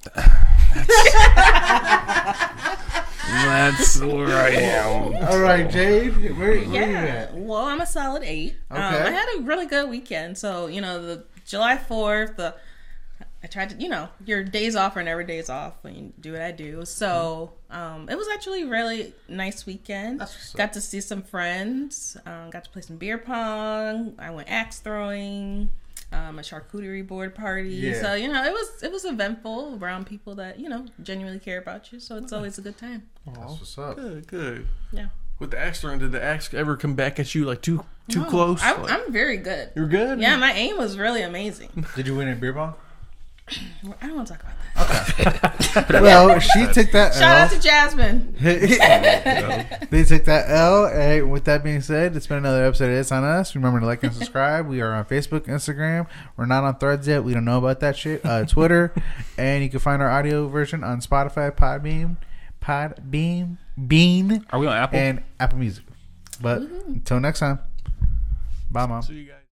Speaker 2: that's where I am.
Speaker 1: All right, Jade. Where, where you
Speaker 4: Yeah.
Speaker 1: at?
Speaker 4: Well, I'm a solid eight. Um,
Speaker 1: Okay.
Speaker 4: I had a really good weekend. So, you know, the July fourth, the I tried to, you know, your days off are never days off when you do what I do. So, um, it was actually a really nice weekend.
Speaker 1: That's what's up.
Speaker 4: Got to see some friends. Um, got to play some beer pong. I went axe throwing. Um, a charcuterie board party.
Speaker 1: Yeah.
Speaker 4: So, you know, it was it was eventful around people that, you know, genuinely care about you. So it's always a good time.
Speaker 1: That's what's up.
Speaker 3: Good, good.
Speaker 4: Yeah.
Speaker 3: With the axe throwing, did the axe ever come back at you like too too
Speaker 4: No,
Speaker 3: close?
Speaker 4: I,
Speaker 3: Like,
Speaker 4: I'm very good.
Speaker 3: you're good.
Speaker 4: Yeah, my aim was really amazing.
Speaker 1: Did you win a beer bong?
Speaker 4: I don't want to talk about that.
Speaker 1: Well, she took that
Speaker 4: Shout out
Speaker 1: L.
Speaker 4: to Jasmine.
Speaker 1: They took that L. And with that being said, it's been another episode of It's On Us. Remember to like and subscribe. We are on Facebook, Instagram. We're not on Threads yet. We don't know about that shit. Uh, Twitter. And you can find our audio version on Spotify, Podbeam, Podbeam, Bean,
Speaker 2: Are we on Apple?
Speaker 1: and Apple Music. But until next time, bye, Mom.
Speaker 3: So you guys.